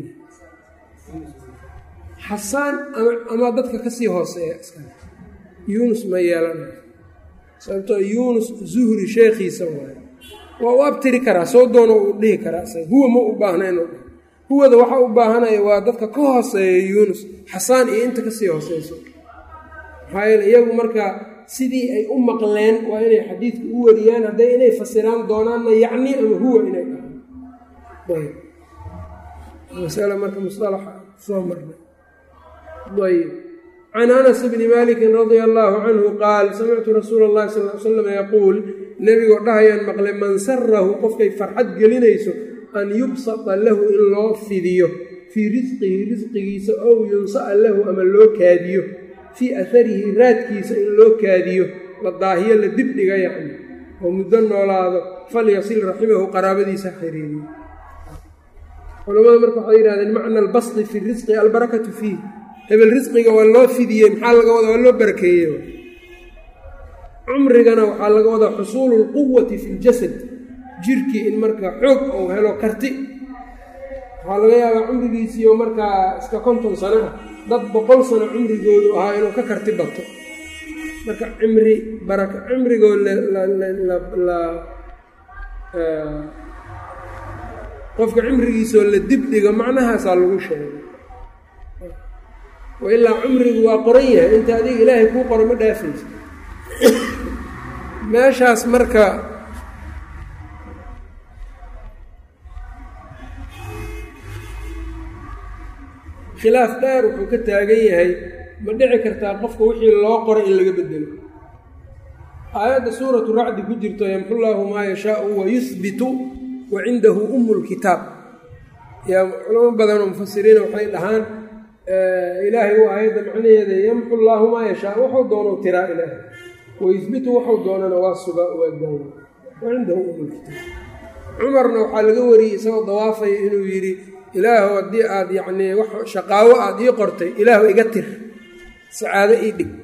xasaan ama dadka ka sii hooseeya iska leh yuunus ma yeelanayo sababtoo yuunus zuhri sheekhiisa waayo waa u abtiri karaa soo doono uu dhihi karaa isaga huwa ma u baahna inuu dhihi huwada waxa u baahanaya waa dadka ka hooseeya yuunus xasaan iyo inta kasii hooseyso maxaa yeele iyagu marka sidii ay u maqleen waa inay xadiidka u wariyaan hadday inay fasiraan doonaanna yacni ama huwa inay dhahaan ayb masala marka musalaxa soo marnay ayb can anas bni maliki radia allaahu canhu qaal samictu rasuula اllahi sal l slam yaquul nebigoo dhahayaan maqlay man sarahu qofkay farxad gelinayso an yubsata lahu in loo fidiyo fii risqihi risqigiisa ow yunsa'a lahu ama loo kaadiyo fii aharihi raadkiisa in loo kaadiyo la daahiyo la dibdhiga yacni oo muddo noolaado falyasil raximahu qaraabadiisa xiriiriyo culamada marka waxay yidhahdeen macna albasdi fi risqi albarakatu fiih hebel risqiga waa loo fidiyey maxaa laga wadaa waa loo barakeeyey cumrigana waxaa laga wadaa xusuulu lquwati fi ljasad jirkii in markaa xoog ou helo karti waxaa laga yaabaa cumrigiisiioo markaa iska konton sano ah dad boqol sano cumrigoodu ahaa inuu ka karti bato marka cimri baraka cimrigoo la qofka cimrigiisoo la dibdhigo macnahaasaa lagu sheegay wailaa cumrigu waa qoran yahay inta adiga ilaahay kuu qoro ma dhaafaysa meeshaas marka khilaaf dheer wuxuu ka taagan yahay ma dhici kartaa qofka wixii loo qoray in laga bedelo aayadda suuratu racdi ku jirto yamxullaahu maa yashaau wa yuhbitu wa cindahu umu lkitaab yaa culamo badanoo mufasiriina waxay dhahaan ilaahay u aayadda macnaheeda yamxu llaahu maa yashaa wuxuu doonau tiraa ilaahay wayuhbitu waxuu doonana waa suga waa daawa wa cindahu umulkitaab cumarna waxaa laga wariyey isagoo dawaafaya inuu yidhi ilaahu haddii aad yacnii wax shaqaawo aada ii qortay ilaahu iga tir sacaado ii dhig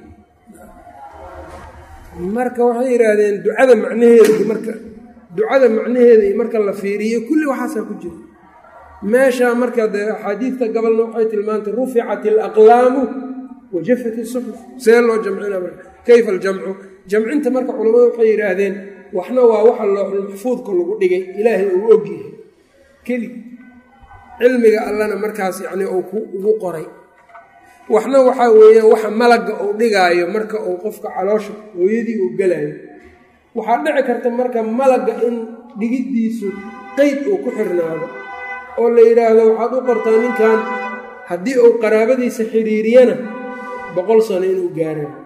marka waxay yidhaahdeen ducada macnaheeda marka ducada macnaheeda iyo marka la fiiriyo kulli waxaasaa ku jira meeshaa marka dee axaadiidta gabalna waxay tilmaantay ruficat alaqlaamu wa jafat isuxuf see loo jamcina marka kayfa aljamcu jamcinta marka culammadu waxay yidhaahdeen waxna waa waxa looxul maxfuudka lagu dhigay ilaahay uu ogyahay keli cilmiga allana markaas yacni uu ku ugu qoray waxna waxaa weeyaan waxa malagga uu dhigaayo marka uu qofka caloosha hooyadii uu gelaayo waxaa dhici karta marka malagga in dhigiddiisu qeyd uu ku xirnaado oo la yidhaahdo waxaad u qortaa ninkan haddii uu qaraabadiisa xidhiiriyana boqol sano inuu gaaro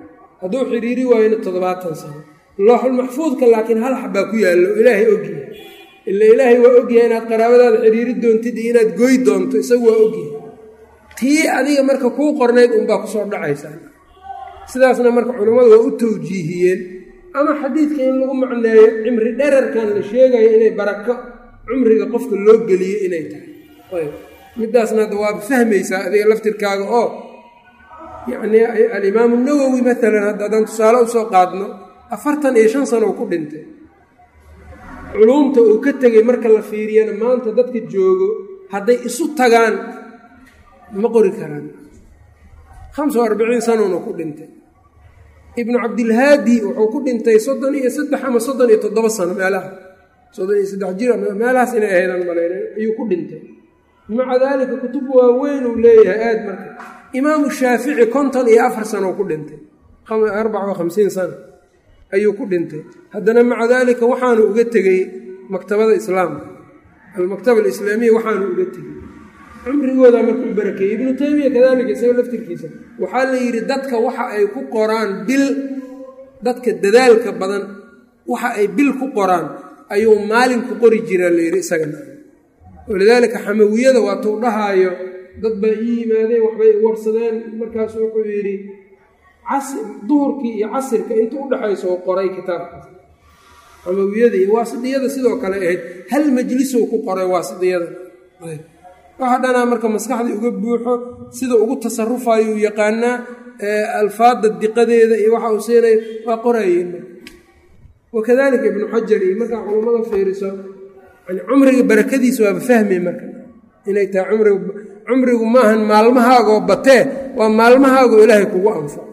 hadduu xiriiri waayona toddobaatan sano looxulmaxfuudka laakiin hal xabbaa ku yaallo ilaahay ogyahay ila ilaahay waa ogyahay inaad qaraabadaada xiriiri doontid iyo inaad goy doonto isagu waa ogyahay tii adiga marka kuu qornayd unbaa kusoo dhacaysaa sidaasna marka culammadu waa u tawjiihiyeen ama xadiidka in lagu macneeyo cimri dherarkan la sheegayo inay barako cumriga qofka loo geliyo inay tahay middaasna hadda waaba fahmaysaa adiga laftirkaaga oo yacnii alimaamu nawowi maalan hadda haddaan tusaale usoo qaadno afartan iyo shan sano uu ku dhintay culuumta uu ka tegey marka la fiiriyana maanta dadka joogo hadday isu tagaan ma qori karaan hamsa o arbiciin sanouna ku dhintay ibnu cabdilhaadi wuxuu ku dhintay soddon iyo saddex ama soddon iyo toddoba sano meelaha soddon iyo saddex jir meelahaas inay ahaydaan malayna ayuu ku dhintay maca daalika kutub waaweyn uu leeyahay aad marka imaamu shaafici konton iyo afar sano ku dhintay arbaca wa khamsiin sano ayuu ku dhintay haddana maca daalika waxaanu uga tegey maktabada islaamka almaktaba alislaamiya waxaanu uga tegey cumrigoodaa marka u barakeeyey ibnu taymiya kadaalika isaga laftirkiisa waxaa la yidhi dadka waxa ay ku qoraan bil dadka dadaalka badan waxa ay bil ku qoraan ayuu maalin ku qori jiraa la yidhi isagana walidaalika xamawiyada waa tuu dhahaayo dad baa ii yimaadeen waxbay i warsadeen markaasu wuxuu yidhi duhurkii iyo casirka inta u dhexayso oo qoray kitaabkaas xamawiyada iyo waasidiyada sidoo kale ahayd hal majlisou ku qoray waasidiyada waxa dhanaa marka maskaxdii uga buuxo sida ugu tasarufayuu yaqaanaa alfaadda diqadeeda iyo waxa uu siinayo waa qorayeen wakadalika ibnu xajar iyo markaa culammada fiiriso yani cumriga barakadiisa waaba fahmay marka inay tahay cumrigu cumrigu maahan maalmahaagoo batee waa maalmahaagoo ilaahay kugu anfaco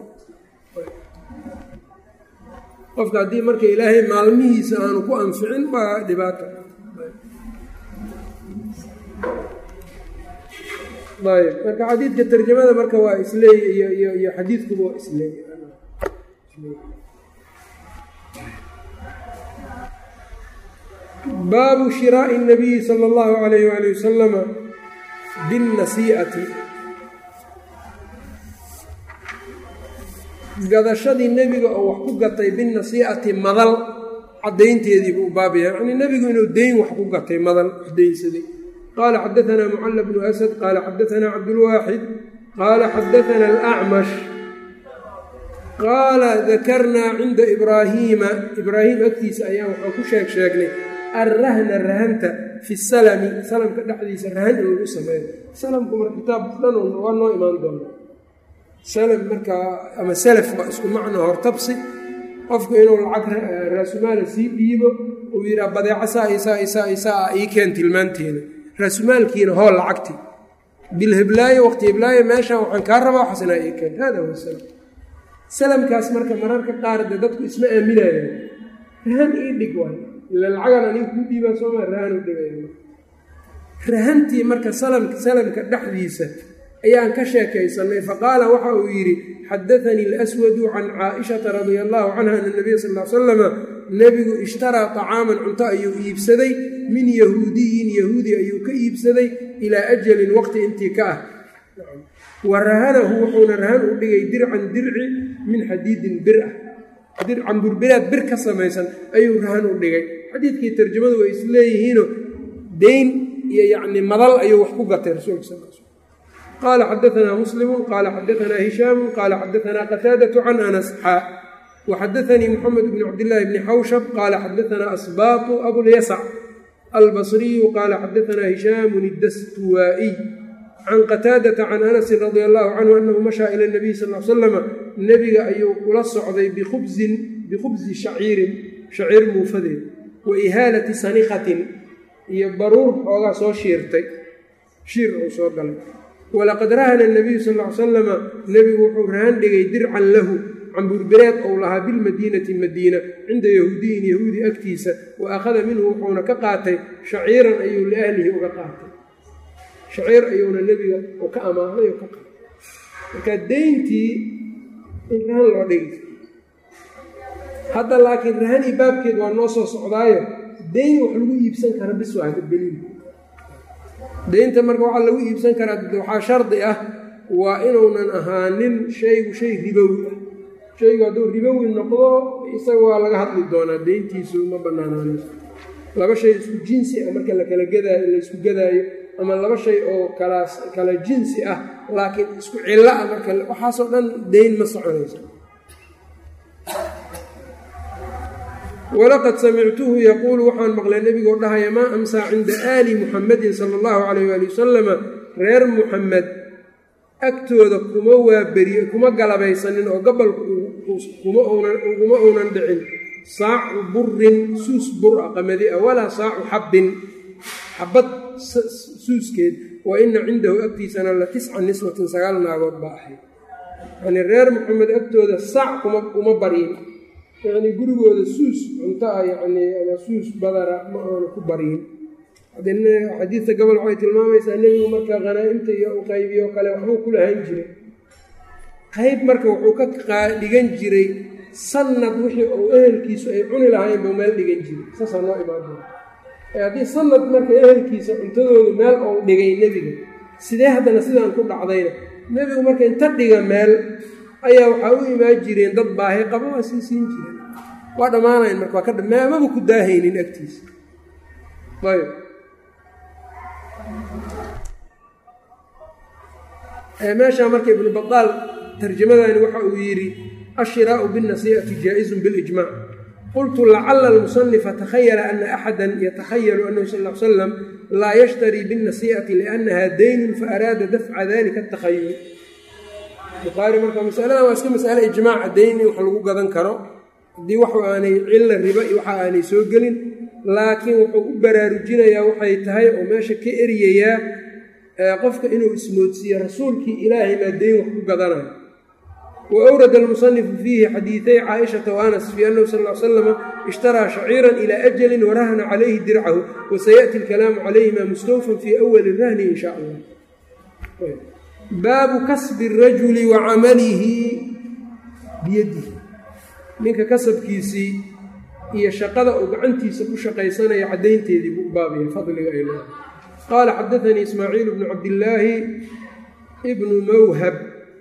qofka haddii marka ilaahay maalmihiisa aanu ku anficin baa dhibaato ayb marka xadiidka tarjamada marka waa isleey iyo iyo iyo xadiidkuba waa isleey baabu shiraa'i الnabiyi salى اllahu alayh wali wasalama biاnnasii'ati gadashadii nebiga oo wax ku gatay binnasii'ati madal caddaynteediibuu u baabaya yacnii nebigu inuu deyn wax ku gatay madal caddaynsaday qaala xadaanaa mucalla bnu asad qaala xadaanaa cabdulwaaxid qaala xadaana alacmash qaala dakarnaa cinda ibraahiima ibraahim agtiisa ayaan waxaan ku sheeg sheegnay alrahna rahanta fi salami salamka dhexdiisa rahan in lagu sameeyo salamku marka kitaab dhan waa noo imaan doona salam markaa ama salaf waa isku macno hortabsi qofku inuu lacag raasumaala sii dhiibo uu yidhaha badeeco saa isaa isaa isaa ii keen tilmaanteeda raasumaalkiina hoo lacagti bilhiblaayo waqti hiblaayo meeshaan waxaan kaa rabaa xasanaa ii keen hada huwa salam salamkaas marka mararka qaar dee dadku isma aaminayaan rahan ii dhig waay ila lacagan aniga kuu dhiibaa sooma rahan u dhigaya rahantii marka salamka salamka dhexdiisa ayaan ka sheekaysanay faqaala waxa uu yidhi xadaanii alaswadu can caaishata radia allahu canha ana nabiya sal l slama nebigu ishtaraa طacaaman cunto ayuu iibsaday min yahuudiyin yahuudi ayuu ka iibsaday ilaa ajalin waqti intii ka ah wa rahanahu wuxuuna rahan u dhigay dircan dirci min xadiidin bir ah dircan burbiraad bir ka samaysan ayuu rahan u dhigay xadiidkii tarjamadu way isleeyihiino deyn iyo yacni madal ayuu wax ku gatay rasuulka sal l qaala xadaanaa muslimu qaala xadaanaa hishaamu qaala xadaanaa qataadatu can anas xaa waxadaanii moxamed bni cabdillaahi bni xawshab qaala xadaanaa asbaatu abulyasac albasriyu qaala xadaanaa hishaamun iddastuwaa'iy can qataadata can anasin radia allahu canhu annahu mashaa ila nabiy sal l slama nebiga ayuu kula socday bikubsin bikhubsi shaciirin shaciir muufadeed wa ihaalati sanikatin iyo baruur xoogaa soo shiirtay shiir uu soo galay walaqad rahana nabiyu sal l salama nebigu wuxuu rahan dhigay dircan lahu camburbireed ou lahaa bilmadiinati madiina cinda yahuudiyin yahuudi agtiisa wa akhada minhu wuxuuna ka qaatay shaciiran ayuu liahlihi uga qaatay shaciir ayuuna nebiga u ka amaahnay oo ka qaatay marka deyntii in rahan loo dhigi hadda laakiin rahanii baabkeed waa noo soo socdaayo deyn wax lagu iibsan kara bis waa daliil deynta marka waxaa lagu iibsan karaa waxaa shardi ah waa inuunan ahaanin shaygu shay ribowi ah shaygu hadduu ribowi noqdo isaga waa laga hadli doonaa deyntiisu ma bannaanaanayso laba shay isku jinsi ah marka la kala gadaayo la isku gadaayo ama laba shay oo kalaas kala jinsi ah laakiin isku cillo ah marka waxaasoo dhan deyn ma soconayso. walaqad samictuhu yaquulu waxaan maqlay nebigoo dhahaya maa amsaa cinda aali muxamadin sala allahu calayh waali wasalama reer muxamed agtooda kuma waaberiyo kuma galabaysanin oo gabalku kuma uunan dhicin saacu burin suus bur a qamadi ah walaa saacu xabbin xabad suuskeed wa ina cindahu agtiisana la tisca niswatin sagaal naagood baa ahayd yacnii reer muxamed agtooda saac kuma uma baryin yacnii gurigooda suus cunto ah yacnii ama suus badara ma aanu ku baryin xadiidta gobol waxay tilmaamaysaa nebigu marka khanaa'imta iyo u qaybiyo kale waxbuu ku lahaan jiray qayb marka wuxuu ka dhigan jiray sanad wixii uu ehelkiisu ay cuni lahayn buu meel dhigan jiray saasaa noo imaan doona haddii sanad marka ehelkiisa cuntadoodu meel uu dhigay nebiga sidee haddana sidaan ku dhacdayna nebigu marka inta dhiga meel ayaa waxaa u imaan jireen dad baahi qaba waa sii siin jireen waa dhammaanayn marka waa ka dhammaamaba ku daahaynin agtiisa ayb meeshaa marka ibnu badaal tarjamadani waxa uu yidhi ashiraau binnasii'ati jaa-izun bilijmac qultu lacala almusanifa takhayala ana axada yatakhayalu annahu sal l slam laa yashtarii binnasii'ati liannaha daynun faaraada dafca dalika atakhayul bukhaari marka masaladan waa iska masale ijmaaca dayn in wax lagu gadan karo haddii waxu aanay cilla riba iyo waxa aanay soo gelin laakiin wuxuu u baraarujinayaa waxay tahay oo meesha ka eryayaa qofka inuu ismoodsiiye rasuulkii ilaahay maa dayn wax ku gadanayo wa awrada almusanifu fiihi xadiiday caaishata wa anas fii annahu sal l slama ishtaraa shaciiran ilaa ajalin warahna calayhi dircahu wasayaأti alkalaamu calayhima mustawfan fii awali rahni in sha allah. baabu kasbi الrajuli wa camalihi biyadihi ninka kasabkiisii iyo shaqada uu gacantiisa ku shaqaysanaya caddaynteedii buu u baabaya fadliga ay leedahay. qaala xadaanii ismaaciil bnu cabdillaahi bnu mawhab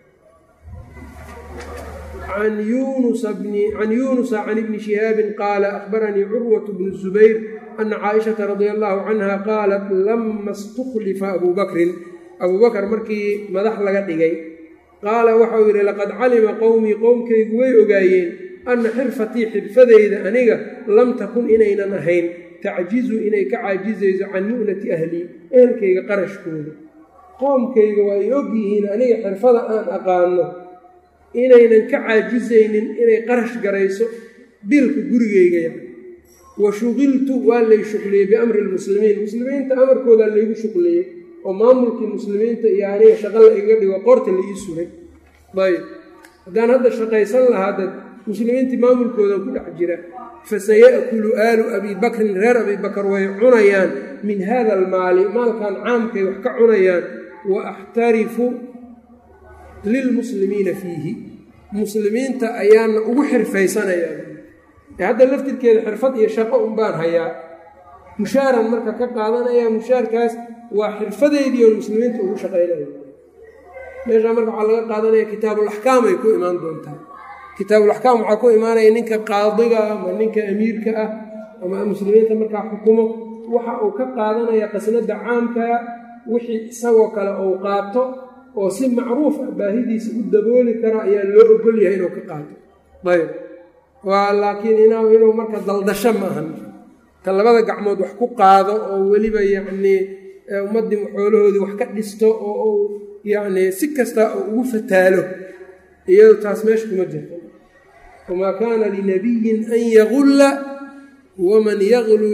can yunusa can ibni shihaabin qaala akhbaranii curwat bnu zubayr ana caaishata radia allahu canha qaalat lama istukhlifa abuu bakrin abuu bakar markii madax laga dhigay qaala waxau yidhi laqad calima qowmii qowmkaygu way ogaayeen anna xirfatii xirfadayda aniga lam takun inaynan ahayn tacjizu inay ka caajizayso can mu'nati ahlii ehelkayga qarashkooda qoomkayga waa ay og yihiin aniga xirfada aan aqaano inaynan ka caajizaynin inay qarash garayso biilka gurigayga ya wa shuqiltu waa lay shuqliyey biamri lmuslimiin muslimiinta amarkoodaa laygu shuqliyey oo maamulkii muslimiinta iyo aniga shaqo la iga dhigo qoorta la ii suray ayb haddaan hadda shaqaysan lahaa dad muslimiintii maamulkoodan ku dhex jira fasaya'kulu aalu abii bakrin reer abii bakar way cunayaan min hada almaali maalkan caamkay wax ka cunayaan wa axtarifu lilmuslimiina fiihi muslimiinta ayaana ugu xirfaysanayaan ee hadda laftirkeeda xirfad iyo shaqo unbaan hayaa mushaaran marka ka qaadanaya mushaarkaas waa xirfadeydii oo muslimiinta ugu shaqaynaya meeshaa marka waxaa laga qaadanaya kitaabulaxkaam ay ku imaan doontaa kitaabulaxkaam waxaa ku imaanaya ninka qaadiga ama ninka amiirka ah ama muslimiinta markaa xukumo waxa uu ka qaadanaya qasnada caamkaa wixii isagoo kale uu qaato oo si macruuf ah baahidiisa u dabooli kara ayaa loo ogol yahay inuu ka qaato ayb waa laakiin inuu marka daldasho ma ahan ta labada gacmood wax ku qaado oo weliba yacnii ummaddii xoolahoodii wax ka dhisto oo uu yacnii si kasta oo ugu fataalo iyado taas meesha kuma jirto wamaa kaana linabiyin an yagulla waman yaglu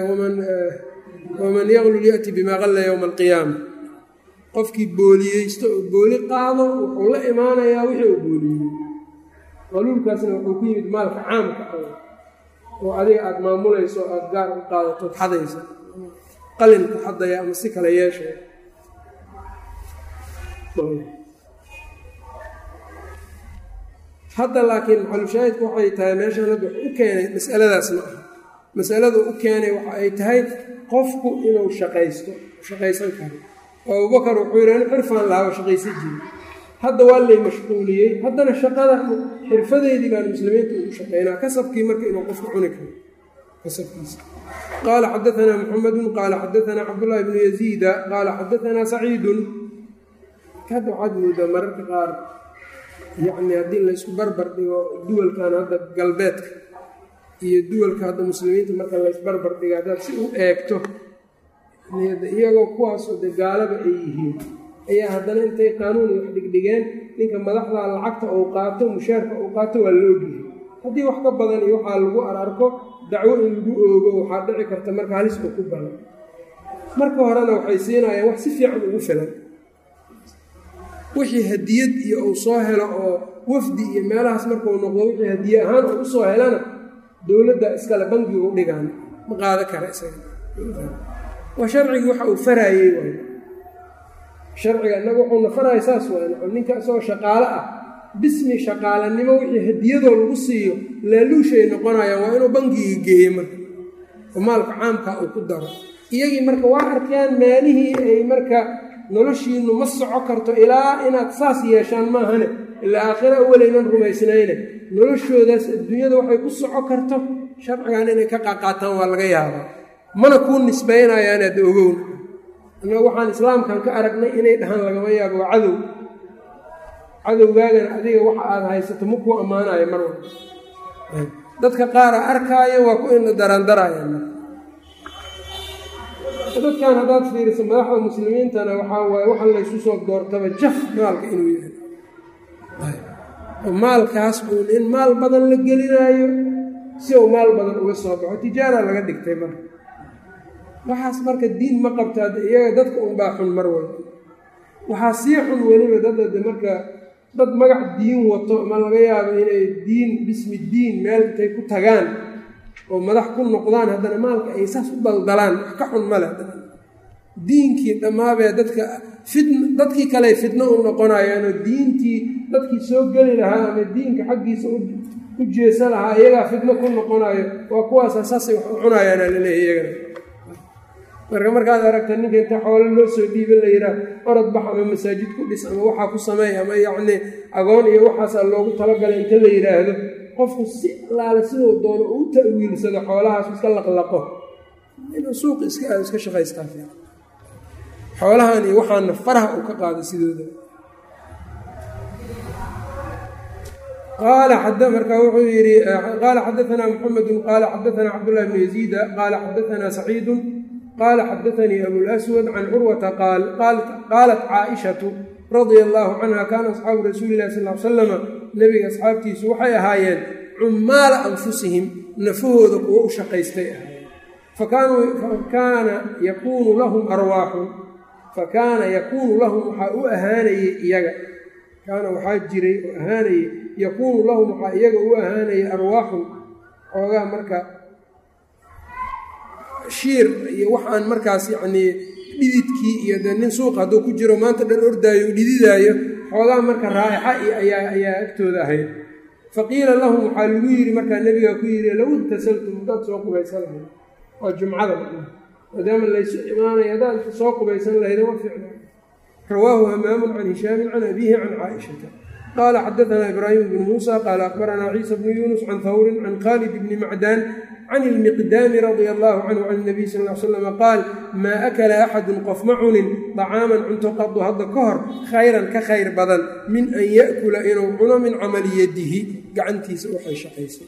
waman yaglul ya'ti bimaa qalla yowma alqiyaama qofkii booliyeysto oo booli qaado wuxuu la imaanayaa wixii uu booliyey qaluulkaasna wuxuu ku yimid maalka caamka ah oo adiga aada maamulayso aada gaar u qaadato xadaysa qalinka xadaya ama si kale yeeshay hadda laakiin maxalushaahidku waxay tahay meeshan hadda wax u keenay masaladaas ma aha masalada u keenay waxa ay tahay qofku inuu shaqaysto shaqaysan karo oo abubakar wuxuu yidhi an xirfaan lahaa shaqaysan jiri hadda waa lay mashquuliyey haddana shaqada xirfadeedii baan muslimiinta ugu shaqeynaa kasabkii marka inuu qofku cuni karo kasabkiisa qaala xadaanaa muxamedun qaala xadaanaa cabdullaahi bnu yaziida qaala xadaanaa saciidun hadda waxaad moodaa mararka qaar yacni haddii laysku barbar dhigo duwalkan hadda galbeedka iyo duwalka hadda muslimiinta marka laysbarbar dhigo haddaad si u eegto iyagoo kuwaasoo de gaalaba ay yihiin ayaa haddana intay qaanuun wax dhigdhigeen ninka madaxda lacagta uu qaato mushaarka uu qaato waa la ogyahay haddii wax ka badan iyo waxaa lagu ararko dacwo in lagu oogo waxaa dhici karta marka halis oo ku badan marka horena waxay siinayaan wax si fiican ugu filan wixii hadiyad iyo uu soo helo oo wafdi iyo meelahaas markuu noqdo wixii hadiye ahaan uu usoo helana dowladda iskale bangiga u dhigaan ma qaada kara isaga waa sharcigii waxa uu faraayey waay sharciga innaga wuxuuna faraaya saas waay ninka isagoo shaqaalo ah bismi shaqaalanimo wixii hadiyadoo lagu siiyo laaluushay noqonayaan waa inuu bangiga geeye marka oo maalka caamka uu ku daro iyagii marka waa arkeen maalihii ay marka noloshiinu ma soco karto ilaa inaad saas yeeshaan maahane ilaa aakhira awalaynan rumaysnayne noloshoodaas adduunyada waxay ku soco karto sharcigan inay ka qaaqaataan waa laga yaabaa mana kuu nisbaynayaanaad ogown annaga waxaan islaamkan ka aragnay inay dhahaan lagama yaabo waa cadow cadowgaagana adiga waxa aada haysato ma kuu ammaanayo mar walba dadka qaara arkaayo waa ku ina darandarayaan dadkan haddaad fiiriso madaxda muslimiintana waxaa waaye waxaan laysu soo doortaba jaf maalka inuu yahay maalkaas uun in maal badan la gelinaayo si uu maal badan uga soo baxo tijaara laga dhigtay marka waxaas marka diin ma qabtaade iyaga dadka unbaa xun mar walba waxaa sii xun weliba dadade marka dad magac diin wato ma laga yaabo inay diin bismi diin meel intay ku tagaan oo madax ku noqdaan haddana maalka ay saas u daldalaan wax ka xun male haddana diinkii dhammaabee dadka fitn dadkii kale fitno u noqonayaanoo diintii dadkii soo geli lahaa ama diinka xaggiisa u jeesa lahaa iyagaa fitno ku noqonayo waa kuwaasa saasay wax u cunayaana laleeyahy iyagana marka markaad aragta ninka inta xoolo loo soo dhiiba la yidhaah orod bax ama masaajid ku dhis ama waxaa ku sameey ama yacnii agoon iyo waxaasaa loogu talagalay inta la yidhaahdo qofku si allaale siduu doono uu ta'wiilsado xoolahaas iska laqlaqo inuu suuq iska aado iska shaqaystaa fiican xoolahan iyo waxaana faraha uu ka qaado sidooda qaala xada markaa wuxuu yidhi qaala xadaanaa muxamedun qaala xadaanaa cabdullahi bnu yaziida qaala xadaanaa saciidun qaala xadaanii abulaswad can curwata qaal qaalat caaishatu radia allaahu canha kaana asxaabu rasuuli illahi sal l salama nebiga asxaabtiisu waxay ahaayeen cummaala anfusihim nafahooda kuwo u shaqaystay ahaayeen fakaana yakuunu lahum arwaaxun fakaana yakuunu lahum waxaa u ahaanayey iyaga kaana waxaa jiray oo ahaanayey yakuunu lahum waxaa iyaga u ahaanayay arwaaxun xoogaa marka shiir iyo waxaan markaas yacnii dhididkii iyo dee nin suuq hadduu ku jiro maanta dhan ordaayo u dhididaayo xoogaa marka raa'ixa iyo ayaa ayaa agtooda ahayd faqiila lahum waxaa lagu yidhi markaa nebigaa ku yidhi low intasaltum haddaad soo qubaysan lahayd waa jumcada maadaama laysu imaanaya haddaad soo qubaysan lahayd ma ficna rawaahu hamaamun can hishaamin can abiihi can caaishata qaala xadaanaa ibraahim bnu muusa qaala akbaranaa ciisa bnu yuunus can hawrin can khaalid bni macdaan can ilmiqdaami radia allaahu canhu can nabiy sal l slama qaal maa akala axadun qof ma cunin dacaaman cunto qadu hadda ka hor khayran ka khayr badan min an ya'kula inuu cuno min camali yadihi gacantiisa waxay shaqaysay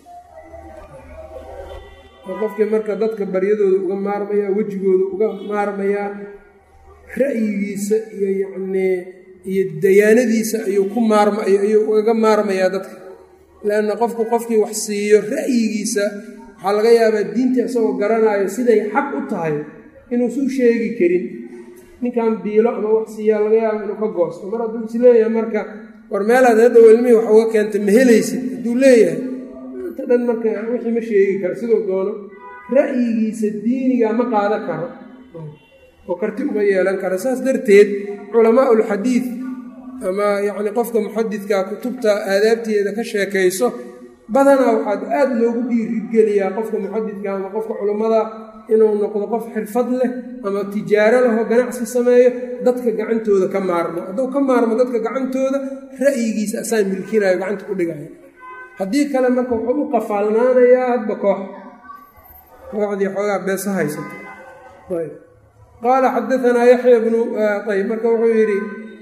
qofkii marka dadka baryadooda uga maarmayaa wejigooda uga maarmayaa ra'yigiisa iyo yacnii iyo dayaanadiisa ayuu ku maarma ayuu ugaga maarmayaa dadka leanna qofku qofkii wax siiyo ra'yigiisa waxaa laga yaabaa diinta isagoo garanaayo siday xaq u tahay inuusu sheegi karin ninkan biilo ama wax siiyaa laga yaaba inuu ka goosto mar hadduu is leeyahay marka war meelaad hadhow ilmihii wax uga keenta ma helaysid hadduu leeyahay inta dhan marka wixii ma sheegi karo siduu doono ra'yigiisa diiniga ma qaada karo oo karti uma yeelan karo saas darteed culamaa ulxadiid ama yacni qofka muxadidka kutubta aadaabteeda ka sheekayso badanaa waxaad aada loogu dhiirigeliyaa qofka muxadidka ama qofka culammada inuu noqdo qof xirfad leh ama tijaaro leh oo ganacsi sameeyo dadka gacantooda ka maarmo hadduu ka maarmo dadka gacantooda ra'yigiisa asaa milkinayo gacanta ku dhigayo haddii kale marka wuxuu u qafaalnaanayaa hadba koox kooxdii xoogaa beesa haysata ayb qaala xadaanaa yaxya bnu ayb marka wuxuu yidhi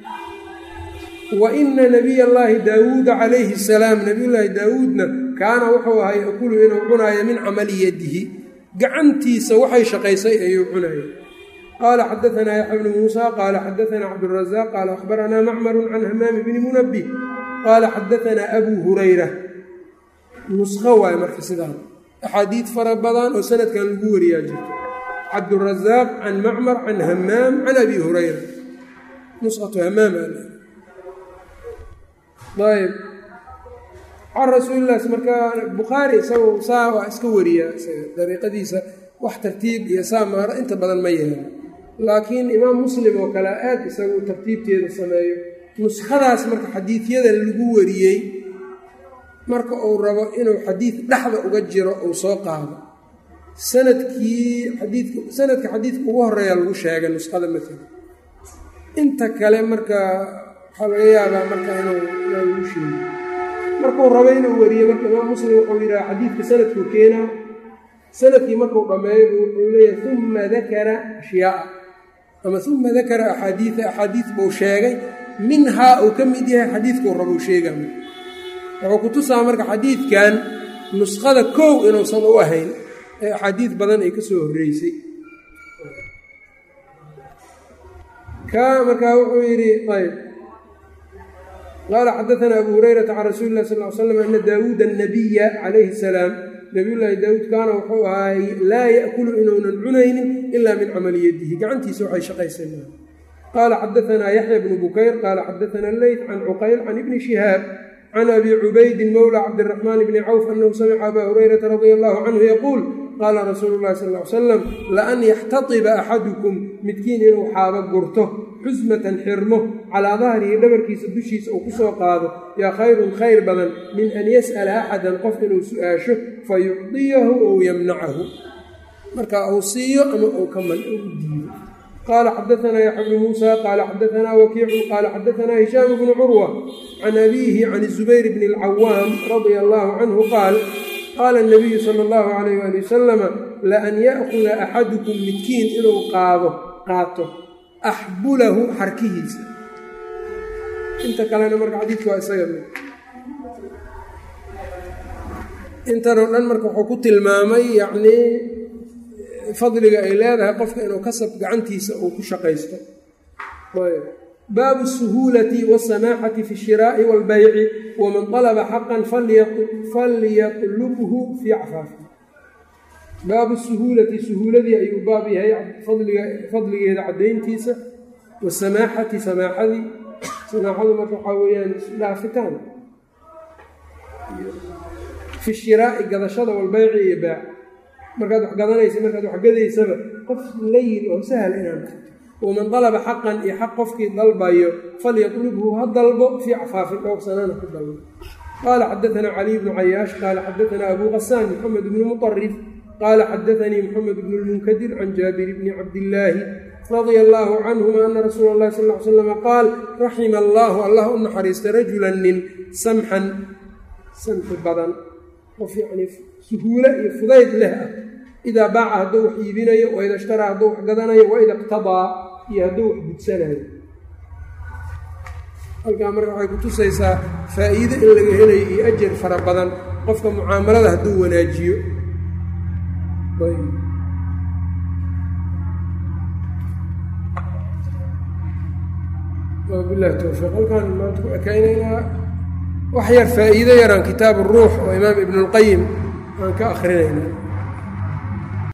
waina nabiy allaahi daawuuda calayhi salaam nabiyullaahi daawuudna kaana wuxuu ahaa yakulu inuu cunaayo min camali yadihi gacantiisa waxay shaqaysay ayuu cunaya qaala xadaanaa yaxya bnu muusa qaala xadaanaa cabdurazaaq qaala akhbaranaa macmaru can hamaami bni munabih qaala xadaanaa abuu hurayra nusqo waayo marka sidaa axaadiid fara badan oo sanadkan lagu wariyaa jirto cabdurazaaq can macmar can hamaam can abi hurayra nusqatu hamaam ayb can rasuulilahi markaa bukhaari isagu saa waa iska wariyaa dariiqadiisa wax tartiib iyo saa maaro inta badan ma yeelo laakiin imaam muslim oo kale aad isagu tartiibteeda sameeyo nuskhadaas marka xadiidyada lagu wariyey marka uu rabo inuu xadiid dhexda uga jiro uu soo qaado sanadkii xadiidka sanadka xadiidka ugu horeeya lagu sheegay nuskhada maala inta kale marka waxaa laga yaabaa marka inuu lagu sheego markuu rabo inuu wariyo marka imaam muslim wuxuu yidhaha xadiidka sanadkuu keenaa sanadkii markuu dhammeeyo wuxuu leeyahay uma dakara ashyaaa ama uma dakara axaadiia axaadiid buu sheegay minhaa uu ka mid yahay xadiidkuu rabou sheegaa wuxuu ku tusaa marka xadiidkan nuskhada kow inuusan u ahayn ee axaadiid badan ay ka soo horreysay ka markaa wuxuu yidhi ayb qaala xadaanaa abu hurayrata can rasuuli lah sal l slam ana daawuuda annabiya calayhi salaam nabiyullaahi daawuud kaana wuxuu ahaay laa ya'kulu inuunan cunaynin ilaa min camali yadihi gacantiisa waxay shaqaysan qaala xadaanaa yaxya bnu bukayr qaala xadaanaa leyt can cuqayl can ibni shihaab can abi cubaydin mowla cabdiraxmaan bni cawf anahu samica abaa hurayrata radia allahu canhu yaquul qaala rasuulu llahi sal l salam laan yaxtatiba axadukum midkiin inuu xaabo gurto xusmatan xirmo calaa dahrihi dhabarkiisa dushiisa uu ku soo qaado yaa khayrun khayr badan min an yas'ala axadan qof inuu su-aasho fa yucdiyahu ou yamnacahu marka uu siiyo ama uu ka man u diido qaala xadaanaa yaxya bnu muusa qaala xadaanaa wakiicun qaala xadaanaa hishaam bnu curwa can abiihi can zubayr bni alcawaam radia allahu canhu qaal qaala nabiyu sala allahu calayh waali wasalama laan ya'kuda axadukum midkiin inuu qaado qaato axbulahu xarkihiisa inta kalena marka xadiidka waa isaga mid intanoo dhan marka wuxuu ku tilmaamay yacnii fadliga ay leedahay qofka inuu kasab gacantiisa uu ku shaqaysto baabu suhuulati wasamaaxati fi shiraa'i waalbayci waman dalaba xaqan falyatlubhu fii cafaafi baabu suhuulati suhuuladii ayuu baab yahay fadligeeda caddayntiisa wasamaaxati samaaxadii samaaxadu marka waxaa weeyaan dhaafitaan fi shiraa'i gadashada walbayci iyo baac markaad wax gadanaysa markaad wax gadaysaba qof layin oo sahal inaad waman dalaba xaqan iyo xaq qofkii dalbayo falyatlubhu ha dalbo fii cafaafin dhowrsanana ku dalbo qaala xadaanaa caliy bnu cayaash qaala xadaanaa abuu qasaan maxamed bnu muطarif qaala xadaanii moxamed bnu lmunkadir can jaabir bni cabdillaahi radia allaahu canhuma ana rasuula اllahi sal l slam qaal raxima allaahu allah u naxariista rajulan nin samxan samxi badan qof yacnii suhuulo iyo fudayd leh ah idaa baaca hadduu wax iibinayo waida ishtaraa hadduu wax gadanayo waida iqtadaa iyo hadduu wax gudsanayo halkaa marka waxay ku tusaysaa faa'iido in laga helayo iyo ajar fara badan qofka mucaamalada hadduu wanaajiyo bilahi towfiiq halkaan maanta ku ekaynaynaa wax yar faa'iido yaraan kitaab uruux oo imaam ibn اlqayim aan ka akrinaynaa